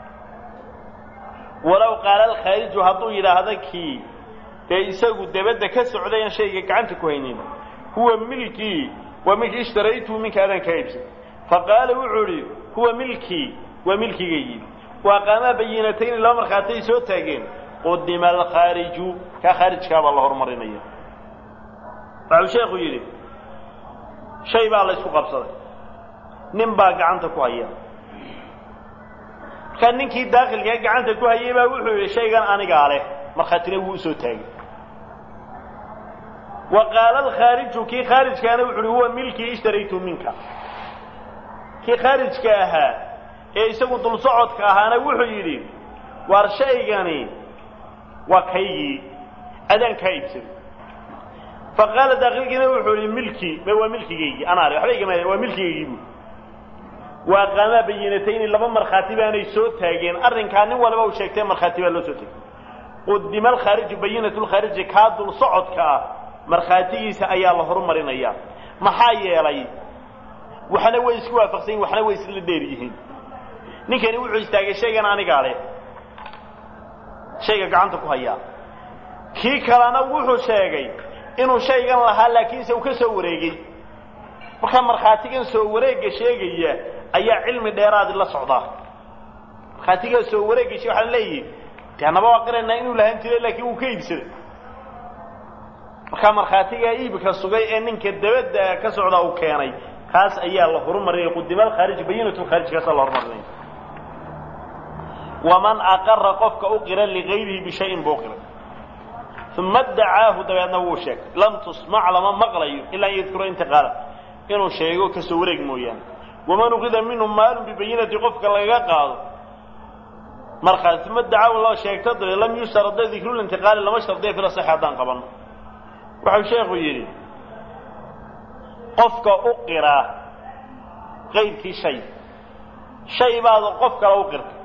Speaker 1: walow qaala alkhaariju hadduu yidhaahda kii dee isagu dabadda ka socday aan shayga gacanta ku haynin huwa milkii waa milkii ishtaraytuhu minka adaan kaa iibsan faqaala wuxuu idhi huwa milkii waa milkigaygii waa qaamaa bayinatayni laba markhaatay soo taageen qudima alkhaariju kaa khaarijkaa baa la horumarinaya waxuu sheekhu yidhi shay baa la isku qabsaday nin baa gacanta ku haya markaa ninkii daakilkaa gacanta ku hayay baa wuxuu yidhi shaygan anigaa leh markhaatina wuu usoo taagay wa qaala alkhaariju kii khaarijkaana wuxu uhi huwa milkii ishtaraytu minka kii khaarijka ahaa ee isagu dul socodka ahaana wuxuu yidhi waar shaygani waa kaygii adaan kaa iibsaday faqaala daakilkiina wuxuu yihi milkii waa milkigaygii anaa le waxba igama waa milkigaygii bu waa qaamaa bayinatayni laba markhaati baanay soo taageen arrinkaa nin waliba uu sheegtay markhaati baa loo soo taagay qudima alkhaariju bayinatu lkhaariji kaa dul socodka ah markhaatigiisa ayaa la horumarinaya maxaa yeelay waxna way isku waafaqsan yihin waxna way isla dheer yihiin ninkani wuxuu istaagay shaygan anigaa leh shayga gacanta ku hayaa kii kalena wuxuu sheegay inuu shaygan lahaa laakiinse uu ka soo wareegay markaa markhaatigan soo wareegga sheegaya ayaa cilmi dheeraadi la socdaa markhaatiga soo wareeggashe waxaa leeyihi de annaba waa qiraynaa inuu lahaan jiray laakiin wuu ka iibsaday markaa markhaatigaa iibka sugay ee ninka dabadda ka socdaa uu keenay kaas ayaa la horumarinaya qudima alkhaarij bayinatu lkhaarij kaasaa la horumarinaya waman aqara qofka u qira ligayrihi bishayin buu qiray uma dacaahu dabeedna wuu sheegay lam tusmac lama maqlayo ilaa an yadkura intiqaala inuu sheego kasoo wareeg mooyaane waman uqida minhu maalun bibayinati qofka lagaga qaado markhaati uma dacaahu loo sheegto dabeed lam yustarada dikrulintiqaali lama shardiya fil asaxi haddaan qabanno wuxuu sheekhu yidhi qofka u qiraa qayrkii shay baad qof kale u qirtay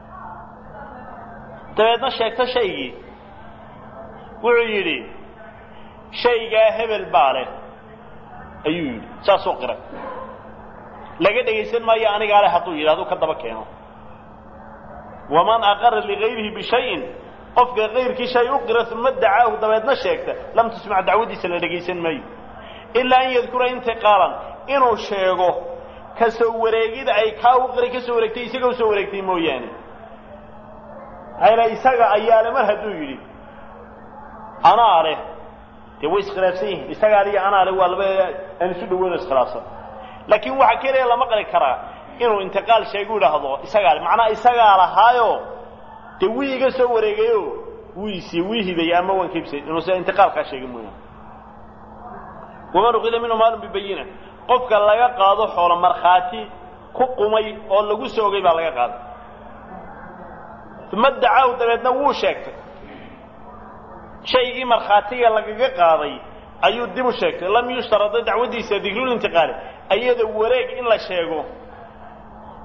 Speaker 1: dabeedna sheegto shaygii wuxuu yidhi shaygaa hebel baa leh ayuu yidhi saasuu qiray laga dhegaysan maayo anigaa leh hadduu yidhahdo ka daba keeno waman aqara ligayrihi bishayin qofka kayrkii shay u qira uma dacaahu dabeedna sheegta lam tusmac dacwadiisa la dhegaysan maayo ilaa an yadkura intiqaalan inuu sheego ka soo wareegida ay kaa u qiray ka soo wareegtay isaga u soo wareegtay mooyaane hayla isaga ayaa le mar hadduu yidhi anaa leh dee way iskhilaafsan yihiin isagaa liyo anaa leh waa laba aan isu dhaweyn oo iskhilaafsan laakiin waxaa keliya lama qari karaa inuu intiqaal sheegu idhaahdo isagaa le macnaa isagaa lahaayo dee wii iga soo wareegayo wii hibay ama waan kaibsay inuu sida intiqaalkaa sheegay mooyaane waman uqida minhu maalun bibayina qofka laga qaado xoolo markhaati ku qumay oo lagu soogay baa laga qaaday uma dacaahu dabeedna wuu sheegtay shaygii markhaatiga lagaga qaaday ayuu dib u sheegtay lam yushtarada dacwadiisa dikrulintiqaali ayada wareeg in la sheego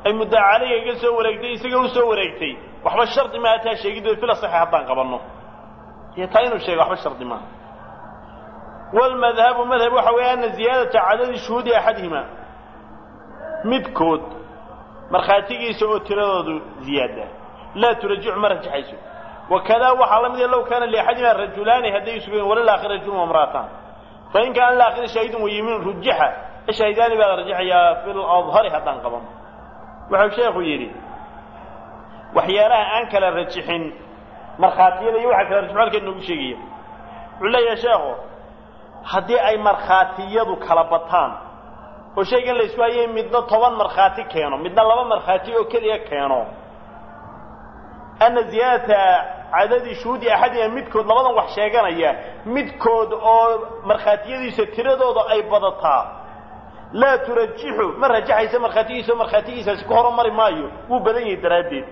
Speaker 1: ay muddo calayga iga soo wareegtay isaga u soo wareegtay waxba shardi ma taa sheegid fil sahih haddaan qabanno يتعين الشيء وحب الشرط ما والمذهب مذهب وحوي أن زيادة عدد شهود أحدهما مدكود مرخاتي سوء تردد زيادة لا ترجع مرج حيث وكذا وحلم لو كان لأحدهما الرجلان هدي يسبين ولا الآخر رجل وامرأتان فإن كان الآخر شهيد ويمين رجحة الشهيدان بقى رجحة في الأظهر حتى انقضم وحب شيخ يري وحيالها أنكل الرجحين markhaatiyada iyo waxa kala rajulka inuu sheegayo wuxuu sheego hadii ay markhaatiyadu kala bataan oo sheegan la isku hayay midna 10 markhaati keeno midna 2 markhaati oo kaliya keeno ana ziyada adadi shuhudi ahadiya midkood labadan wax sheeganaya midkood oo markhaatiyadiisa tiradooda ay badataa la turajixu marajixaysa markhaatigiisa ku horumari maayo uu badan yahay daraadeed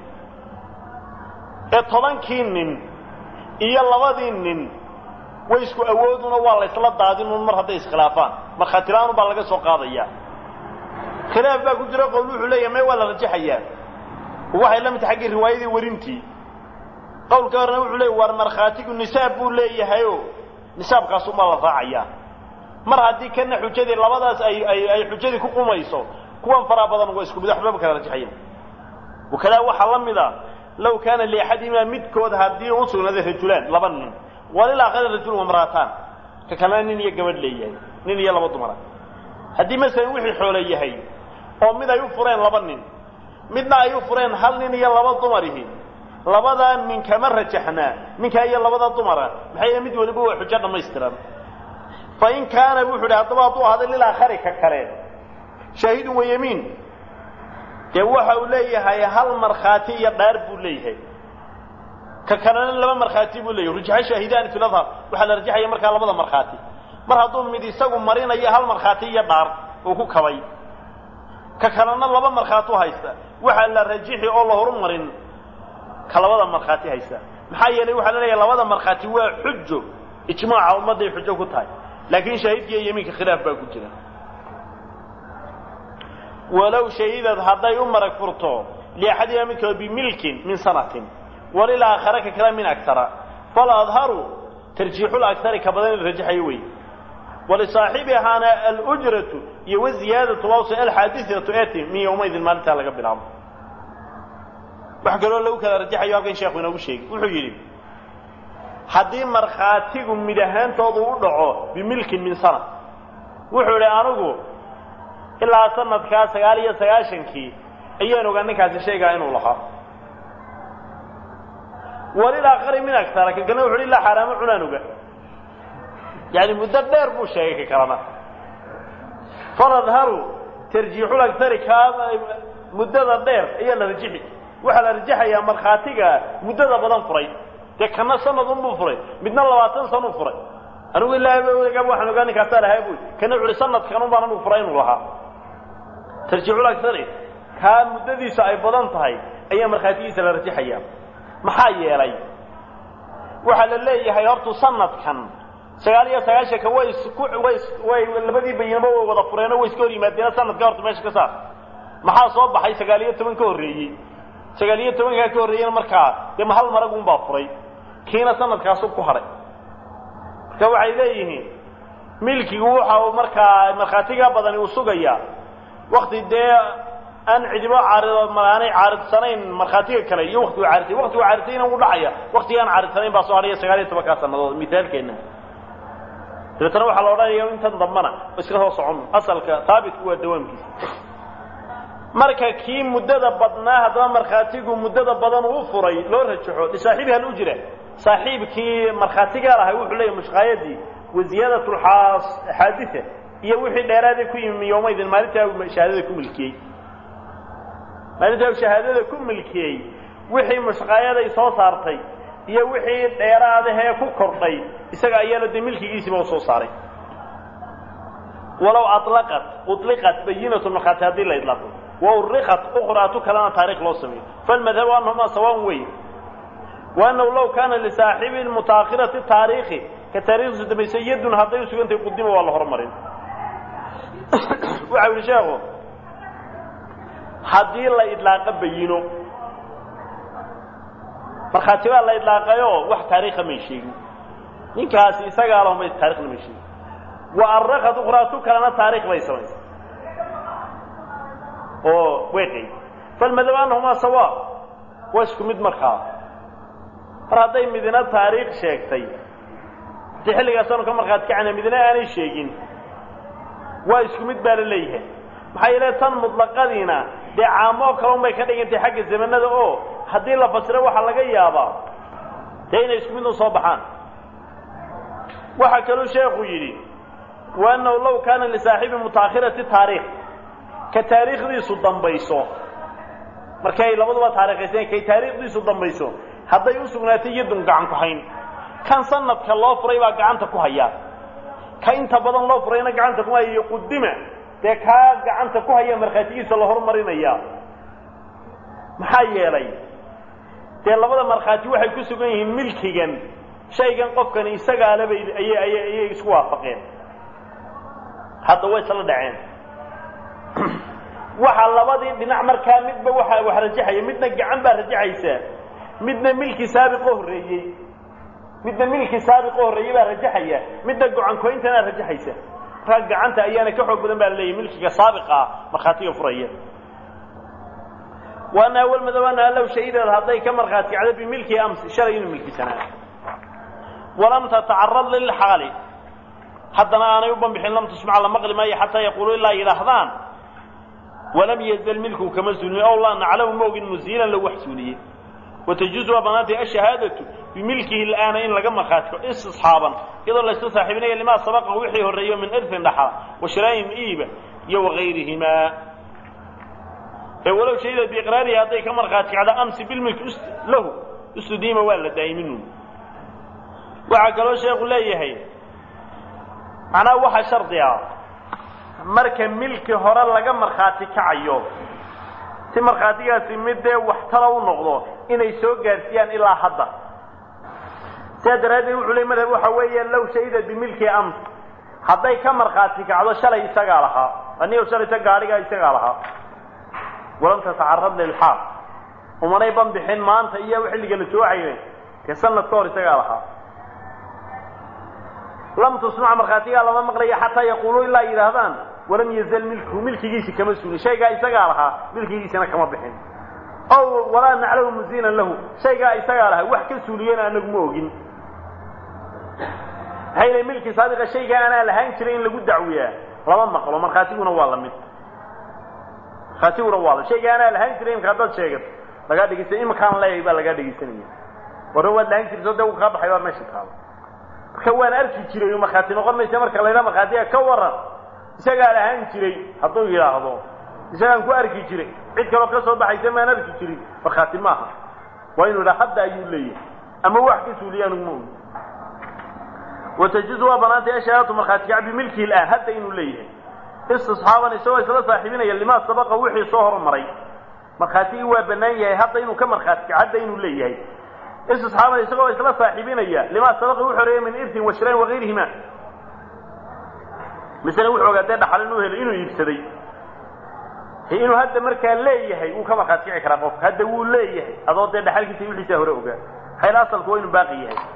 Speaker 1: tobankii nin iyo labadii nin way isku awooduna waa la isla daadin mar haday iskhilaafaan markhaatilaanu baa laga soo qaadaya khilaaf baa ku jira qowl wuxuu leeyahay may wala rajaxaya waxay la mid xaqi riwaayadii warintii qowlka horena wuxuu leeyahay war markhaatigu nisaab buu leeyahay oo nisaabkaas uma la raacaya mar hadii kana xujadii labadaas ay xujadii ku qumayso kuwan fara badan way isku bidaxba kala rajaxayaan وكذا waxa la mida لو كان لأحدهما مدكود هدي وصلنا ذي رجلان لبنن ولا آخر رجل ومرأتان ككمان نين يجمد ليه نين يلا بضمرة هدي مثلا وحي حوليه هي أو مدا يفرين لبنن مدنا يفرين هل نين يلا بضمره لبضا من كمرة جحنا من كأي يلا بضا ضمرة بحيث مد ولبوه حجنا ما يسترم فإن كان بوحده طبعا هذا للآخر ككرين شهيد ويمين waxa uu leeyahay hal markhaati iyo dhaar buu leeyahay ka kalena laba markhaati buu leeyahay rujxa shahidan fi nadhar waxa la rajxay marka labada markhaati mar haduu mid isagu marinayo hal markhaati iyo dhaar oo ku kabay ka kalena laba markhaati haysta waxa la rajxay oo la horumarin ka labada markhaati haysta maxaa yeelay waxa la leeyahay labada markhaati waa xujo ijmaaca ummadda xujo ku tahay laakiin shahiidka yaminka khilaaf baa ku jira ولو شهيدت هذا أمرك فرطه لأحدها منك بملك من سنة وللآخر كلام من أكثر فلا أظهروا ترجيح الأكثر كبدن الرجح يوي ولصاحبها أنا الأجرة يوي زيادة واصل الحادثة تؤتي من يومئذ ما نتعلق بالعمر وحكروا له كذا رجح يوقين شيخ من أبو الشيخ وحجري حدين مرخاتكم مدهان توضعوا بملك من سنة وحولي أنقوا إلا سنة كاسغالية سغاشنكي أيانو قال نكاسي شيئا إنو لها وللآخر من أكثر كنا وحولي الله حرام عنانو يعني مدة دير بو شيئا كرامة فنظهروا ترجيح الأكثر مدة دير أيانا رجحي وحلا رجحي يا مرخاتيك مدة بدن فري كنا سنة ضمن فري بدنا لواتن سنة فري أنا أقول الله قبل وحنا قال نكاسي هاي بوي كنا وحولي سنة كانوا بانو فرين لها ترجع لك ثري كان مددي ساي بدن tahay ayaa marxaatiisa la rajaxaya maxaa yeelay waxa la leeyahay hortu sanadkan 99 ka way labadii bayinaba wada fureeno way iska yimaadeen sanadka hortu meesha ka saar maxaa soo baxay 19 ka horeeyay 19 ka horeeyay markaa de hal marag uun baa furay kiina sanadkaas ku haray ka waxay leeyihiin milkigu waxa uu markaa marxaatiga badan uu sugaya وقت ده أن عجبا عارض ملاني عارض سنين مرخاتيك كله يو وقت عارضين ودعيا وقت أنا عارض سنين بصارية سجارة تبكاسة مثال كنا تروح على وراء يوم أنت تضمنه بس كده صعون أصل كثابت هو الدوام كيس مركا كي مدة بدناها ده مرخاتيك ومدة بدن وفري لو رجعوا لصاحبها الأجرة صاحب كي مرخاتيك راح يقول له مش غايدي وزيادة حادثة iyo wixii dheeraad ku yimi yoomaydin maalinta shahaadada ku milkiyay maalinta shahaadada ku milkiyay wixii mashqaayada ay soo saartay iyo wixii dheeraad ah ku kordhay isaga ayaa la milkigiisa soo saaray walaw utlaqat bayinatu maqatadi la idlaqo wa urqat ukhraatu kalana taariikh loo sameeyo fal madhab annahuma sawaan way wa annahu law kana li saahibi al-mutaakhirati taariikhi ka taariikh damaysayidun haday sugantay qudimo waa la hormarin وعول شيخه haddii la idlaaqa bayino markhaati baa la idlaaqayo wax taariikha may sheegin ninkaasi isagaa lahumay taariikhna may sheegin wa arraqad ukhraatu kalena taariikh bay samaysay oo weeqay falmadhab annahumaa sawaa waa isku mid markaa mar hadday midina taariikh sheegtay haddii xilligaasanu ka markhaati kacana midina aanay sheegin waa isku mid baa la leeyahay maxaa yeelay tan mutlaqadiina dee caamoo kale unbay ka dhigantay xagga zamanada oo haddii la fasiro waxaa laga yaabaa dee inay isku mid u soo baxaan waxaa kaluu sheekhu yidhi wa annahu law kaana lisaaxibi mutaakhirati taariikh ka taariikhdiisu dambayso markay labaduba taariikhayseen kay taariikhdiisu dambayso hadday u sugnaatay yadun gacan ku hayn kan sanadka loo furay baa gacanta ku haya ka inta badan loo furayna gacanta ku haya qudima dee kaa gacanta ku haya markhaatigiisa la hormarinaya maxaa yeelay dee labada markhaati waxay ku sugan yihiin milkigan shaygan qofkani isagaa le bay ayay isku waafaqeen hadda way isla dhaceen waxa labadii dhinac markaa midba waxa wax rajaxaya midna gacan baa rajaxaysa midna milki saabiq horeeyay baa rajaxaya midna go'aan kointana rajaxaysa marka gacanta ayaana ka xoog badan baa leeyahay milkiga saabiqa markhaatiga furaya waana awal madabana law shayda haday ka markhaati cad bi milki ams sharayna milki sana walam tata'arrad lil hali haddana aanay u banbixin lam tusmac la maqli ma hatta yaqulu illa ilaahdan ولم يزل ملكه كما سني أو الله نعلم موج مزيلا لو وحسونيه وتجوز بناتي الشهادة بملكه الآن إن لقم خاتك استصحابا إذا لا استصاحبين لما سبقه وحيه الرئيو من إرث نحر وشرايم إيبة يو غيرهما ولو شهد بإقراره هذا كما خاتك على أمس بالملك له استديم ولا دائمين وعقلوا شيخ لا يهي أنا وحا شرطيها marka milki hore laga marxaati kacayo si marxaatigaasi midee wax tala u noqdo inay soo gaarsiiyaan ilaa hadda sadraadii wuxuu leeyahay waxa weeyaan law shayda bi milki ams haday ka marxaati kacdo shalay isaga laha aniga shalay ta gaariga isaga laha walan tata'arrad lil haq umanay ban bixin maanta iyo xilliga la soo caynay ka sanad ka hor isaga laha لم تسمع مرخاتيها لما مقلي حتى يقولوا إلا إلهدان ولم يزل ملكه جيسي كما سوني شيء قاعد يسقالها ملك جيسي أنا كما بحين أو ولا نعلم مزينا له شيء قاعد يسقالها وحكي سولينا أنك موجين هاي ملك صادق شيء أنا لهين ترين لقد دعوية لما مقلوا مرخاتيهنا والله مت خاتيهنا والله شيء أنا لهين ترين كذا شيء لقد يجيسي إما كان لا يبقى لقد يجيسني ورواد لهين ترين زود وخاب حيوان ماشي كهذا كوان أركي جري ومخاتين وقال ما يسمر كلا مخاتيها كورا يسقى لهان جري حطوه إلى هذا يسقى أنكو أركي جري عيد كلو كسر بحي زمان أركي جري مخاتين معها وإنه لا حد أيون ليه أما واحد سوليان المؤمن وتجزوا بنات أشياء مخاتيها بملكه الآن حتى إنه ليه استصحابا يسوي ثلاثة صاحبين اللي ما سبق وحي صهر مري مخاتيه وبنايه حتى إنه كمرخاتي حتى إنه ليه استصحابا يسوي ثلاثة صاحبين لما سبق وحي من إرث وشراء وغيرهما مثلا وحي قد حل إنه يفسدي هي إنه هذا مركا ليه وكما خاتي عكرا قف هذا هو ليه أضاد ده حلقة يقول لي سهرة وجا هاي الأصل كوين باقي